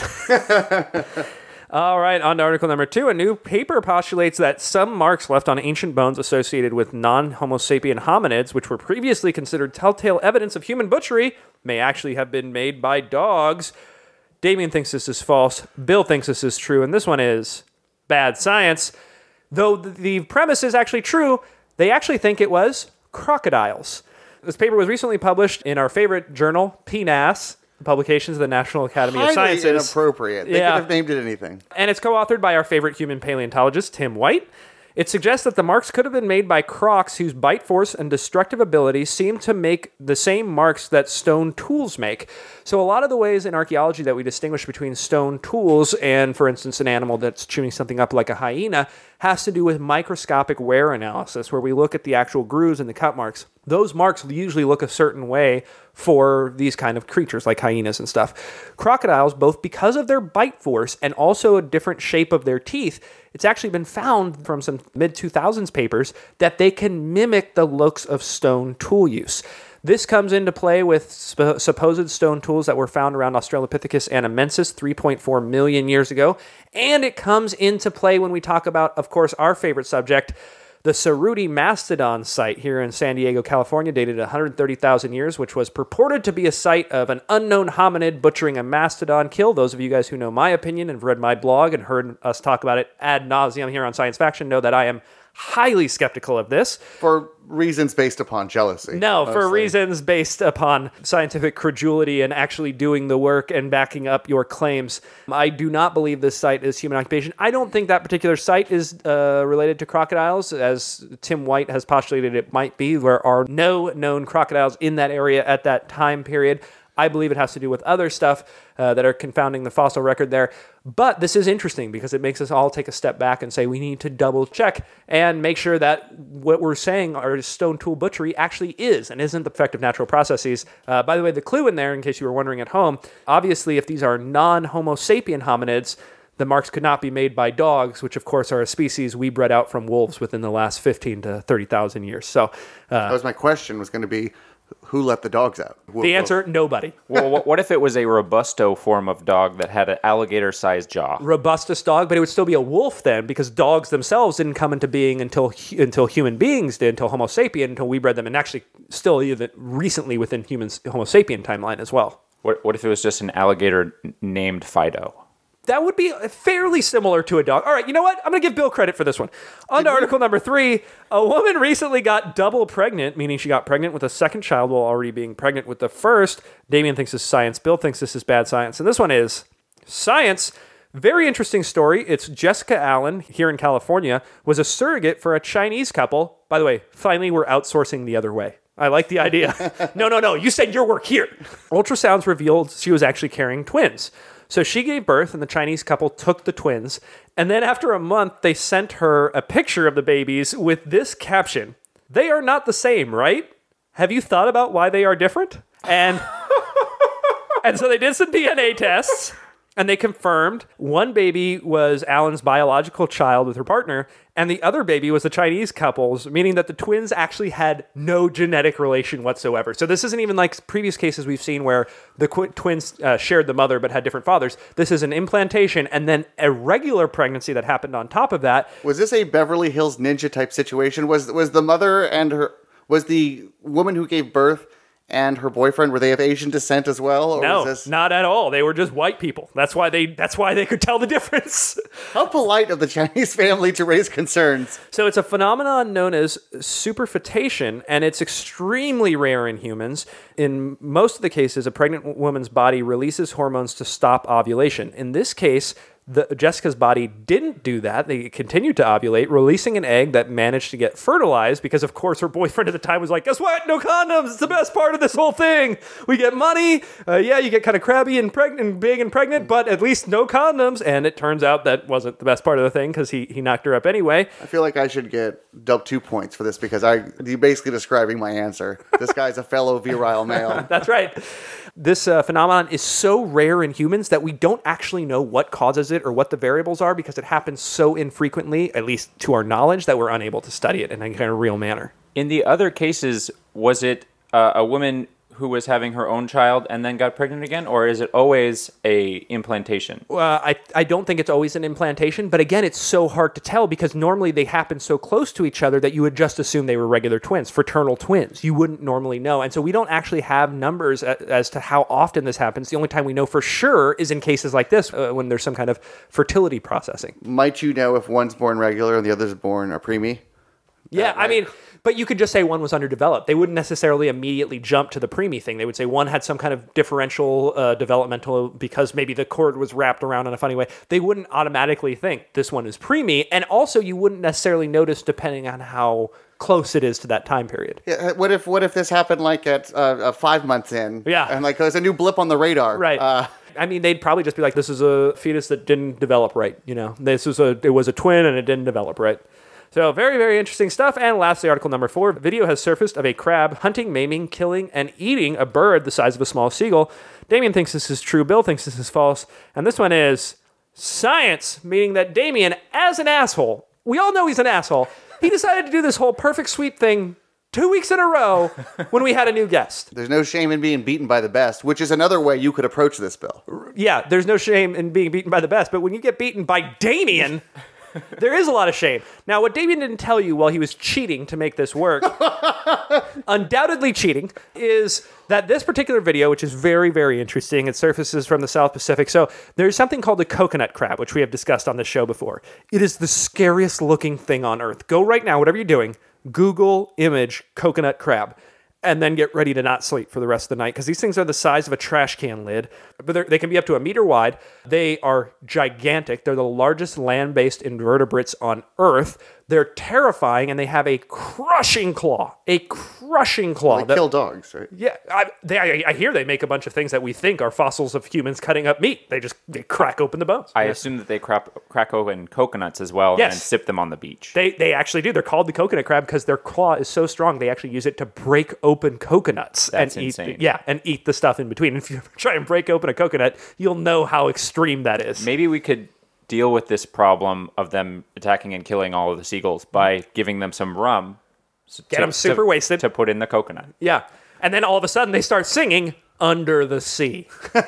All right, on to article number 2. A new paper postulates that some marks left on ancient bones associated with non-Homo sapien hominids, which were previously considered telltale evidence of human butchery, may actually have been made by dogs. Damien thinks this is false. Bill thinks this is true, and this one is bad science. Though the premise is actually true, they actually think it was crocodiles. This paper was recently published in our favorite journal, PNAS, Publications of the National Academy of Sciences. Highly inappropriate. They could have named it anything. And it's co-authored by our favorite human paleontologist, Tim White. It suggests that the marks could have been made by crocs whose bite force and destructive ability seem to make the same marks that stone tools make. So a lot of the ways in archaeology that we distinguish between stone tools and, for instance, an animal that's chewing something up like a hyena has to do with microscopic wear analysis, where we look at the actual grooves and the cut marks. Those marks usually look a certain way for these kind of creatures like hyenas and stuff. Crocodiles, both because of their bite force and also a different shape of their teeth, it's actually been found from some mid-2000s papers that they can mimic the looks of stone tool use. This comes into play with supposed stone tools that were found around Australopithecus anamensis 3.4 million years ago. And it comes into play when we talk about, of course, our favorite subject, the Cerruti Mastodon site here in San Diego, California, dated 130,000 years, which was purported to be a site of an unknown hominid butchering a mastodon kill. Those of you guys who know my opinion and have read my blog and heard us talk about it ad nauseum here on Science Faction know that I am highly skeptical of this. For reasons based upon jealousy. No, for reasons based upon scientific credulity and actually doing the work and backing up your claims. I do not believe this site is human occupation. I don't think that particular site is related to crocodiles, as Tim White has postulated it might be. There are no known crocodiles in that area at that time period. I believe it has to do with other stuff that are confounding the fossil record there. But this is interesting because it makes us all take a step back and say we need to double check and make sure that what we're saying our stone tool butchery actually is and isn't the effect of natural processes. By the way, the clue in there, in case you were wondering at home, obviously if these are non-Homo sapien hominids, the marks could not be made by dogs, which of course are a species we bred out from wolves within the last 15 to 30,000 years. So that was my question, was going to be, who let the dogs out? The answer, nobody. Well, what if it was a Robusto form of dog that had an alligator-sized jaw? Robustus dog, but it would still be a wolf then, because dogs themselves didn't come into being until human beings did, until Homo sapien, until we bred them, and actually still even recently within humans Homo sapien timeline as well. What if it was just an alligator named Fido? That would be fairly similar to a dog. All right, you know what? I'm going to give Bill credit for this one. On to article number 3. A woman recently got double pregnant, meaning she got pregnant with a second child while already being pregnant with the first. Damien thinks this is science. Bill thinks this is bad science. And this one is science. Very interesting story. It's Jessica Allen here in California was a surrogate for a Chinese couple. By the way, finally we're outsourcing the other way. I like the idea. No. You said your work here. Ultrasounds revealed she was actually carrying twins. So she gave birth, and the Chinese couple took the twins. And then after a month, they sent her a picture of the babies with this caption: "They are not the same, right? Have you thought about why they are different?" And so they did some DNA tests, and they confirmed one baby was Alan's biological child with her partner, and the other baby was the Chinese couple's, meaning that the twins actually had no genetic relation whatsoever. So this isn't even like previous cases we've seen where the twins shared the mother but had different fathers. This is an implantation and then a regular pregnancy that happened on top of that. Was this a Beverly Hills Ninja type situation? Was the mother and her, was the woman who gave birth and her boyfriend, were they of Asian descent as well? Or No, was this... not at all. They were just white people. That's why they could tell the difference. How polite of the Chinese family to raise concerns. So it's a phenomenon known as superfetation, and it's extremely rare in humans. In most of the cases, a pregnant woman's body releases hormones to stop ovulation. In this case, Jessica's body didn't do that. They continued to ovulate, releasing an egg that managed to get fertilized because, of course, her boyfriend at the time was like, guess what? No condoms. It's the best part of this whole thing. We get money. Yeah, you get kind of crabby and pregnant, big and pregnant, but at least no condoms. And it turns out that wasn't the best part of the thing because he knocked her up anyway. I feel like I should get 2 points for this because you're basically describing my answer. This guy's a fellow virile male. That's right. This phenomenon is so rare in humans that we don't actually know what causes it or what the variables are because it happens so infrequently, at least to our knowledge, that we're unable to study it in a kind of real manner. In the other cases, was it a woman who was having her own child and then got pregnant again, or is it always a implantation? I don't think it's always an implantation, but again, it's so hard to tell because normally they happen so close to each other that you would just assume they were regular twins, fraternal twins. You wouldn't normally know. And so we don't actually have numbers as to how often this happens. The only time we know for sure is in cases like this, when there's some kind of fertility processing. Might you know if one's born regular and the other's born a preemie? Yeah, I mean, but you could just say one was underdeveloped. They wouldn't necessarily immediately jump to the preemie thing. They would say one had some kind of differential developmental because maybe the cord was wrapped around in a funny way. They wouldn't automatically think this one is preemie. And also you wouldn't necessarily notice depending on how close it is to that time period. Yeah, what if this happened like at 5 months in? Yeah. And like there's a new blip on the radar. Right. I mean, they'd probably just be like, this is a fetus that didn't develop right. You know, it was a twin and it didn't develop right. So very, very interesting stuff. And lastly, article number 4, video has surfaced of a crab hunting, maiming, killing, and eating a bird the size of a small seagull. Damien thinks this is true. Bill thinks this is false. And this one is science, meaning that Damien, as an asshole, we all know he's an asshole, he decided to do this whole perfect sweep thing 2 weeks in a row when we had a new guest. There's no shame in being beaten by the best, which is another way you could approach this, Bill. Yeah, there's no shame in being beaten by the best. But when you get beaten by Damien... there is a lot of shame. Now, what Damien didn't tell you while he was cheating to make this work, undoubtedly cheating, is that this particular video, which is very, very interesting, it surfaces from the South Pacific. So there's something called the coconut crab, which we have discussed on this show before. It is the scariest looking thing on earth. Go right now, whatever you're doing, Google image coconut crab. And then get ready to not sleep for the rest of the night because these things are the size of a trash can lid, but they can be up to 1 meter wide. They are gigantic. They're the largest land-based invertebrates on Earth. They're terrifying, and they have a crushing claw. A crushing claw. They kill dogs, right? Yeah, I hear they make a bunch of things that we think are fossils of humans cutting up meat. They crack open the bones. I assume that they crack open coconuts as well and sip them on the beach. They actually do. They're called the coconut crab because their claw is so strong. They actually use it to break open coconuts. That's and insane. And eat the stuff in between. If you try and break open a coconut, you'll know how extreme that is. Maybe we could deal with this problem of them attacking and killing all of the seagulls by giving them some rum. Get them super wasted. To put in the coconut. Yeah. And then all of a sudden they start singing Under the Sea.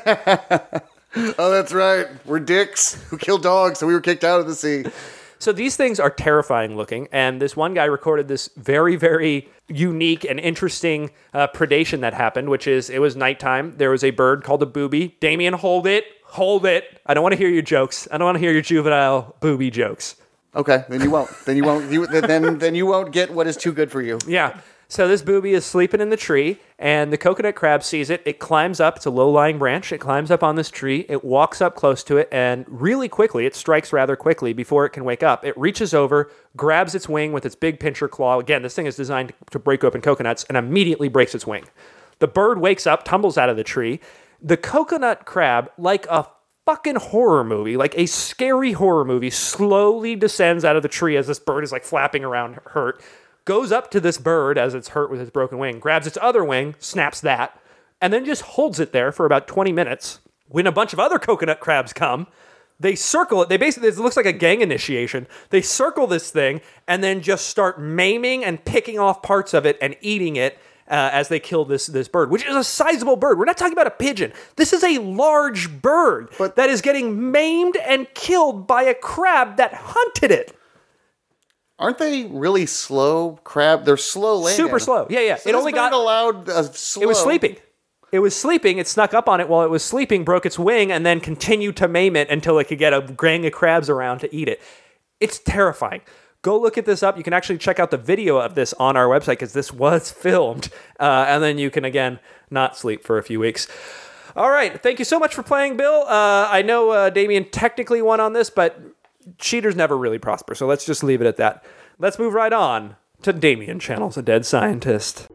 Oh, that's right. We're dicks who kill dogs, so we were kicked out of the sea. So these things are terrifying looking, and this one guy recorded this very, very unique and interesting predation that happened, which is it was nighttime. There was a bird called a booby. Damien, hold it. Hold it. I don't want to hear your jokes. I don't want to hear your juvenile booby jokes. Okay, then you won't. Then you won't get what is too good for you. Yeah. So this booby is sleeping in the tree, and the coconut crab sees it. It climbs up. It's a low-lying branch. It climbs up on this tree. It walks up close to it, and really quickly, it strikes rather quickly before it can wake up. It reaches over, grabs its wing with its big pincher claw. Again, this thing is designed to break open coconuts, and immediately breaks its wing. The bird wakes up, tumbles out of the tree. The coconut crab, like a fucking horror movie, like a scary horror movie, slowly descends out of the tree as this bird is like flapping around hurt, goes up to this bird as it's hurt with its broken wing, grabs its other wing, snaps that, and then just holds it there for about 20 minutes. When a bunch of other coconut crabs come, they circle it. It looks like a gang initiation. They circle this thing and then just start maiming and picking off parts of it and eating it as they kill this bird, which is a sizable bird. We're not talking about a pigeon. This is a large bird that is getting maimed and killed by a crab that hunted it. Aren't they really slow crab? They're slow landing. Super slow. Yeah. So it only got allowed slow. It was sleeping. It snuck up on it while it was sleeping, broke its wing, and then continued to maim it until it could get a gang of crabs around to eat it. It's terrifying. Go look at this up. You can actually check out the video of this on our website because this was filmed. And then you can, again, not sleep for a few weeks. All right. Thank you so much for playing, Bill. I know Damien technically won on this, but cheaters never really prosper. So let's just leave it at that. Let's move right on to Damien Channels a Dead Scientist.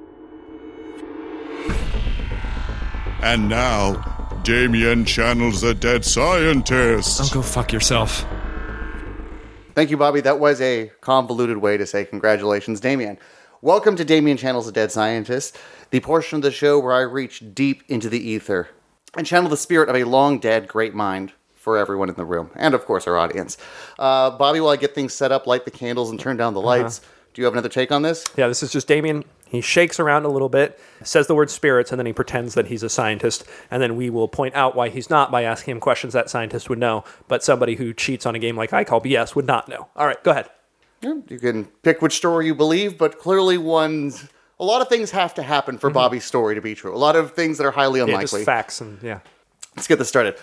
And now, Damien channels a dead scientist. Oh, go fuck yourself. Thank you, Bobby. That was a convoluted way to say congratulations, Damien. Welcome to Damien Channels a Dead Scientist, the portion of the show where I reach deep into the ether and channel the spirit of a long-dead great mind for everyone in the room, and of course our audience. Bobby, while I get things set up, light the candles and turn down the lights, do you have another take on this? Yeah, this is just Damien. He shakes around a little bit, says the word spirits, and then he pretends that he's a scientist. And then we will point out why he's not by asking him questions that scientist would know. But somebody who cheats on a game like I Call BS would not know. All right, go ahead. You can pick which story you believe, but clearly a lot of things have to happen for Bobby's story to be true. A lot of things that are highly unlikely. Yeah, just facts and yeah. Let's get this started.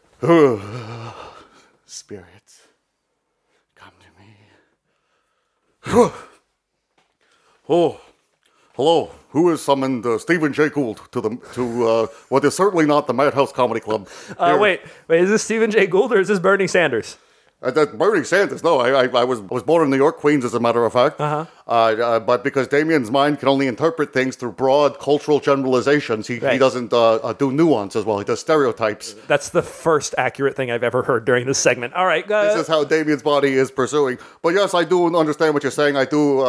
Spirits, come to me. Oh, hello. Who has summoned Stephen Jay Gould to what is certainly not the Madhouse Comedy Club? Wait, is this Stephen Jay Gould or is this Bernie Sanders? That's Bernie Sanders. No, I was born in New York, Queens, as a matter of fact. But because Damien's mind can only interpret things through broad cultural generalizations, he doesn't do nuance as well. He does stereotypes. That's the first accurate thing I've ever heard during this segment. All right, this is how Damien's body is pursuing. But yes, I do understand what you're saying. I do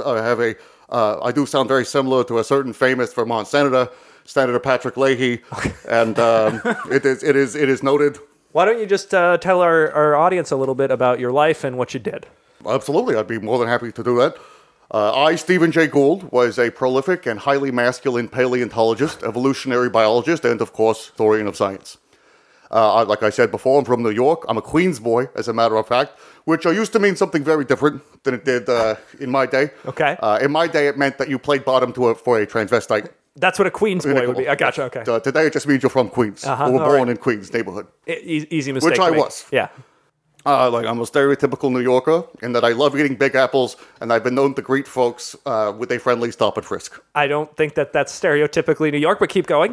I do sound very similar to a certain famous Vermont senator, Senator Patrick Leahy, and it is noted. Why don't you just tell our audience a little bit about your life and what you did? Absolutely, I'd be more than happy to do that. I, Stephen Jay Gould, was a prolific and highly masculine paleontologist, evolutionary biologist, and, of course, historian of science. Like I said before, I'm from New York. I'm a Queens boy, as a matter of fact, which used to mean something very different than it did in my day. Okay. In my day, it meant that you played bottom for a transvestite. That's what a Queens boy would be. I gotcha, okay. Today, it just means you're from Queens. Or were born in Queens neighborhood. Easy mistake. Which I was. Yeah. I'm a stereotypical New Yorker in that I love eating Big Apples, and I've been known to greet folks with a friendly stop and frisk. I don't think that's stereotypically New York, but keep going.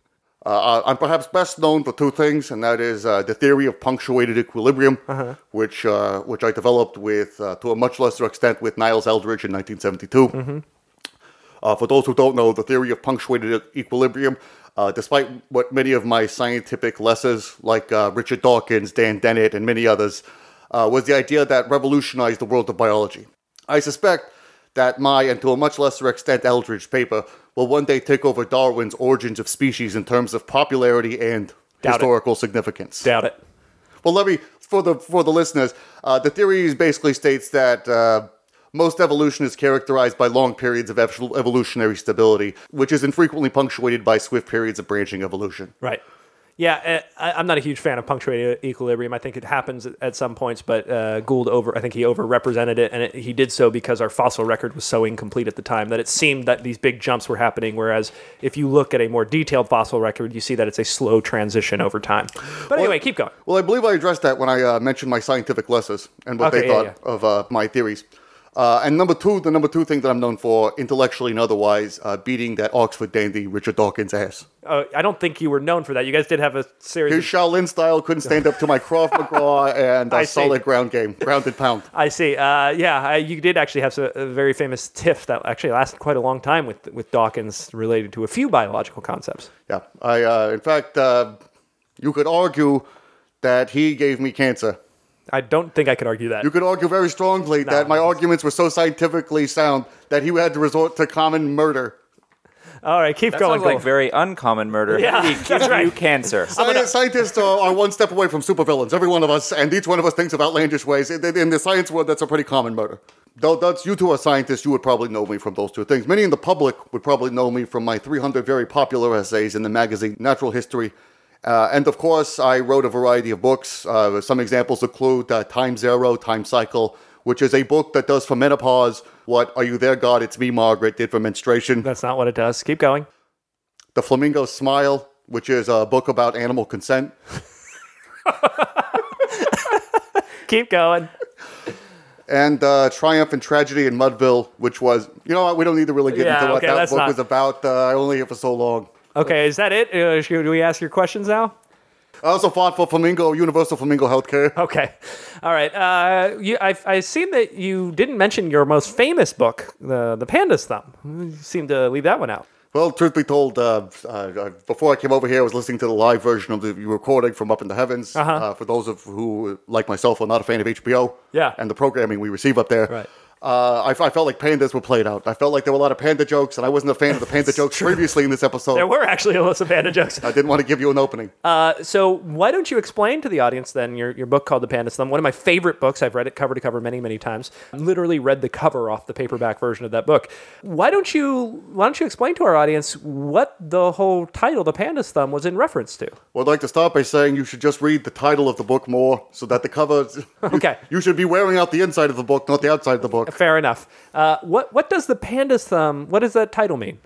I'm perhaps best known for two things, and that is the theory of punctuated equilibrium, which I developed with, to a much lesser extent, with Niles Eldredge in 1972. For those who don't know, the theory of punctuated equilibrium, despite what many of my scientific lessons, like Richard Dawkins, Dan Dennett, and many others, was the idea that revolutionized the world of biology. I suspect that my, and to a much lesser extent, Eldredge's paper will one day take over Darwin's Origins of Species in terms of popularity and historical significance. Doubt it. Well, let me, for the listeners, the theory basically states that most evolution is characterized by long periods of evolutionary stability, which is infrequently punctuated by swift periods of branching evolution. Right. Yeah, I'm not a huge fan of punctuated equilibrium. I think it happens at some points, but Gould I think he overrepresented it, and he did so because our fossil record was so incomplete at the time that it seemed that these big jumps were happening, whereas if you look at a more detailed fossil record, you see that it's a slow transition over time. But anyway, keep going. Well, I believe I addressed that when I mentioned my scientific lessons and what they thought of my theories. And the number two thing that I'm known for, intellectually and otherwise, beating that Oxford dandy Richard Dawkins' ass. I don't think you were known for that. You guys did have a series. His Shaolin style couldn't stand up to my Krav Maga and solid grounded pound. I see. You did actually have a very famous tiff that actually lasted quite a long time with Dawkins related to a few biological concepts. Yeah. In fact, you could argue that he gave me cancer. I don't think I could argue that. You could argue very strongly that my arguments were so scientifically sound that he had to resort to common murder. All right, keep going. That sounds like very uncommon murder. Yeah, he gives you cancer. Scientists are one step away from supervillains, every one of us, and each one of us thinks of outlandish ways. In the science world, that's a pretty common murder. Though that's you two are scientists, you would probably know me from those two things. Many in the public would probably know me from my 300 very popular essays in the magazine Natural History. And of course, I wrote a variety of books. Some examples include Time Zero, Time Cycle, which is a book that does for menopause what Are You There, God? It's Me, Margaret did for menstruation. That's not what it does. Keep going. The Flamingo Smile, which is a book about animal consent. Keep going. And Triumph and Tragedy in Mudville, which was, you know what, we don't need to really get into what that book was about. I only here for so long. Okay, is that it? Should we ask your questions now? I also fought for Universal Flamingo Healthcare. Okay. All right. I've seen that you didn't mention your most famous book, The Panda's Thumb. You seem to leave that one out. Well, truth be told, before I came over here, I was listening to the live version of the recording from Up in the Heavens. For those of who, like myself, are not a fan of HBO and the programming we receive up there. Right. I felt like pandas were played out. I felt like there were a lot of panda jokes, and I wasn't a fan of the panda jokes previously in this episode. There were actually a lot of panda jokes. I didn't want to give you an opening. So why don't you explain to the audience then your book called The Panda's Thumb, one of my favorite books. I've read it cover to cover many, many times. Literally read the cover off the paperback version of that book. Why don't you explain to our audience what the whole title, The Panda's Thumb, was in reference to? Well, I'd like to start by saying you should just read the title of the book more so that the cover... Okay. You should be wearing out the inside of the book, not the outside of the book. Fair enough. What does The Panda's Thumb, what does that title mean?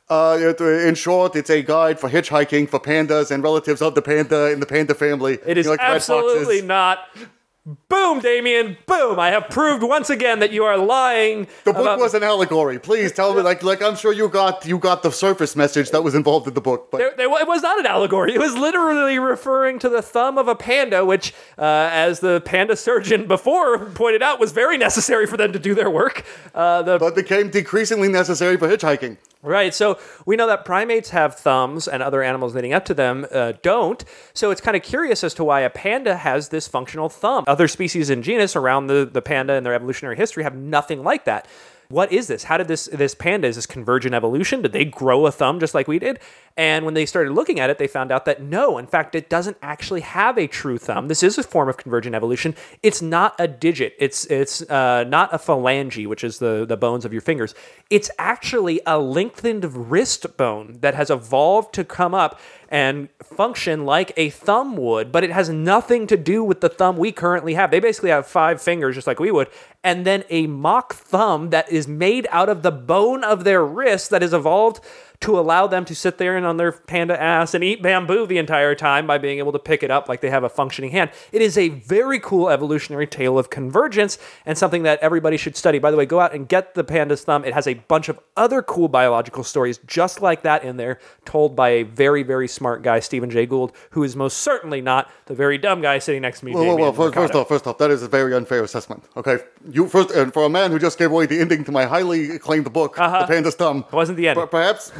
In short, it's a guide for hitchhiking for pandas and relatives of the panda in the panda family. It is absolutely not. Boom, Damien. Boom. I have proved once again that you are lying. The book was an allegory. Please tell me, like I'm sure you got the surface message that was involved in the book. But it was not an allegory. It was literally referring to the thumb of a panda, which, as the panda surgeon before pointed out, was very necessary for them to do their work. But became decreasingly necessary for hitchhiking. Right, so we know that primates have thumbs and other animals leading up to them don't, so it's kind of curious as to why a panda has this functional thumb. Other species in genus around the panda in their evolutionary history have nothing like that. What is this? How did this panda, is this convergent evolution? Did they grow a thumb just like we did? And when they started looking at it, they found out that no, in fact, it doesn't actually have a true thumb. This is a form of convergent evolution. It's not a digit. It's not a phalange, which is the bones of your fingers. It's actually a lengthened wrist bone that has evolved to come up and function like a thumb would, but it has nothing to do with the thumb we currently have. They basically have 5 fingers just like we would, and then a mock thumb that is made out of the bone of their wrist that has evolved to allow them to sit there and on their panda ass and eat bamboo the entire time by being able to pick it up like they have a functioning hand. It is a very cool evolutionary tale of convergence and something that everybody should study. By the way, go out and get The Panda's Thumb. It has a bunch of other cool biological stories just like that in there, told by a very, very smart guy, Stephen Jay Gould, who is most certainly not the very dumb guy sitting next to me. First off, that is a very unfair assessment. Okay, and for a man who just gave away the ending to my highly acclaimed book, The Panda's Thumb, it wasn't the ending. Perhaps.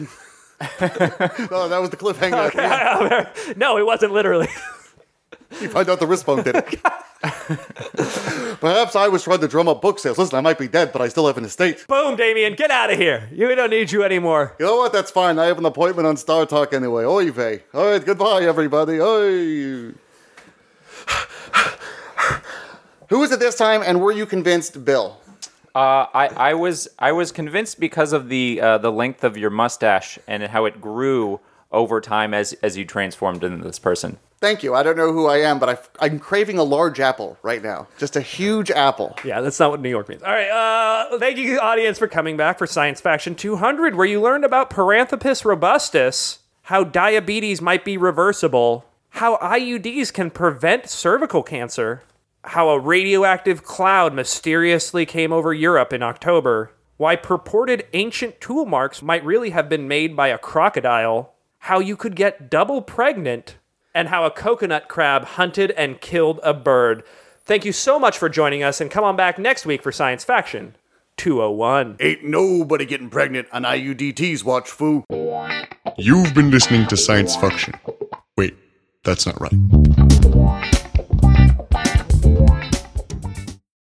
No, that was the cliffhanger. Okay. No, it wasn't literally. You find out the wrist bone did it. Perhaps I was trying to drum up book sales. Listen, I might be dead, but I still have an estate. Boom, Damien, get out of here. We don't need you anymore. You know what? That's fine. I have an appointment on Star Talk anyway. Oy vey. All right, goodbye, everybody. Oy. Who was it this time, and were you convinced, Bill? I was convinced because of the length of your mustache and how it grew over time as you transformed into this person. Thank you. I don't know who I am, but I'm craving a large apple right now. Just a huge apple. Yeah, that's not what New York means. All right, thank you, audience, for coming back for Science Faction 200, where you learned about Paranthropus robustus, how diabetes might be reversible, how IUDs can prevent cervical cancer, how a radioactive cloud mysteriously came over Europe in October, why purported ancient tool marks might really have been made by a crocodile, how you could get double pregnant, and how a coconut crab hunted and killed a bird. Thank you so much for joining us, and come on back next week for Science Faction 201. Ain't nobody getting pregnant on IUDT's watch, foo. You've been listening to Science Faction. Wait, that's not right.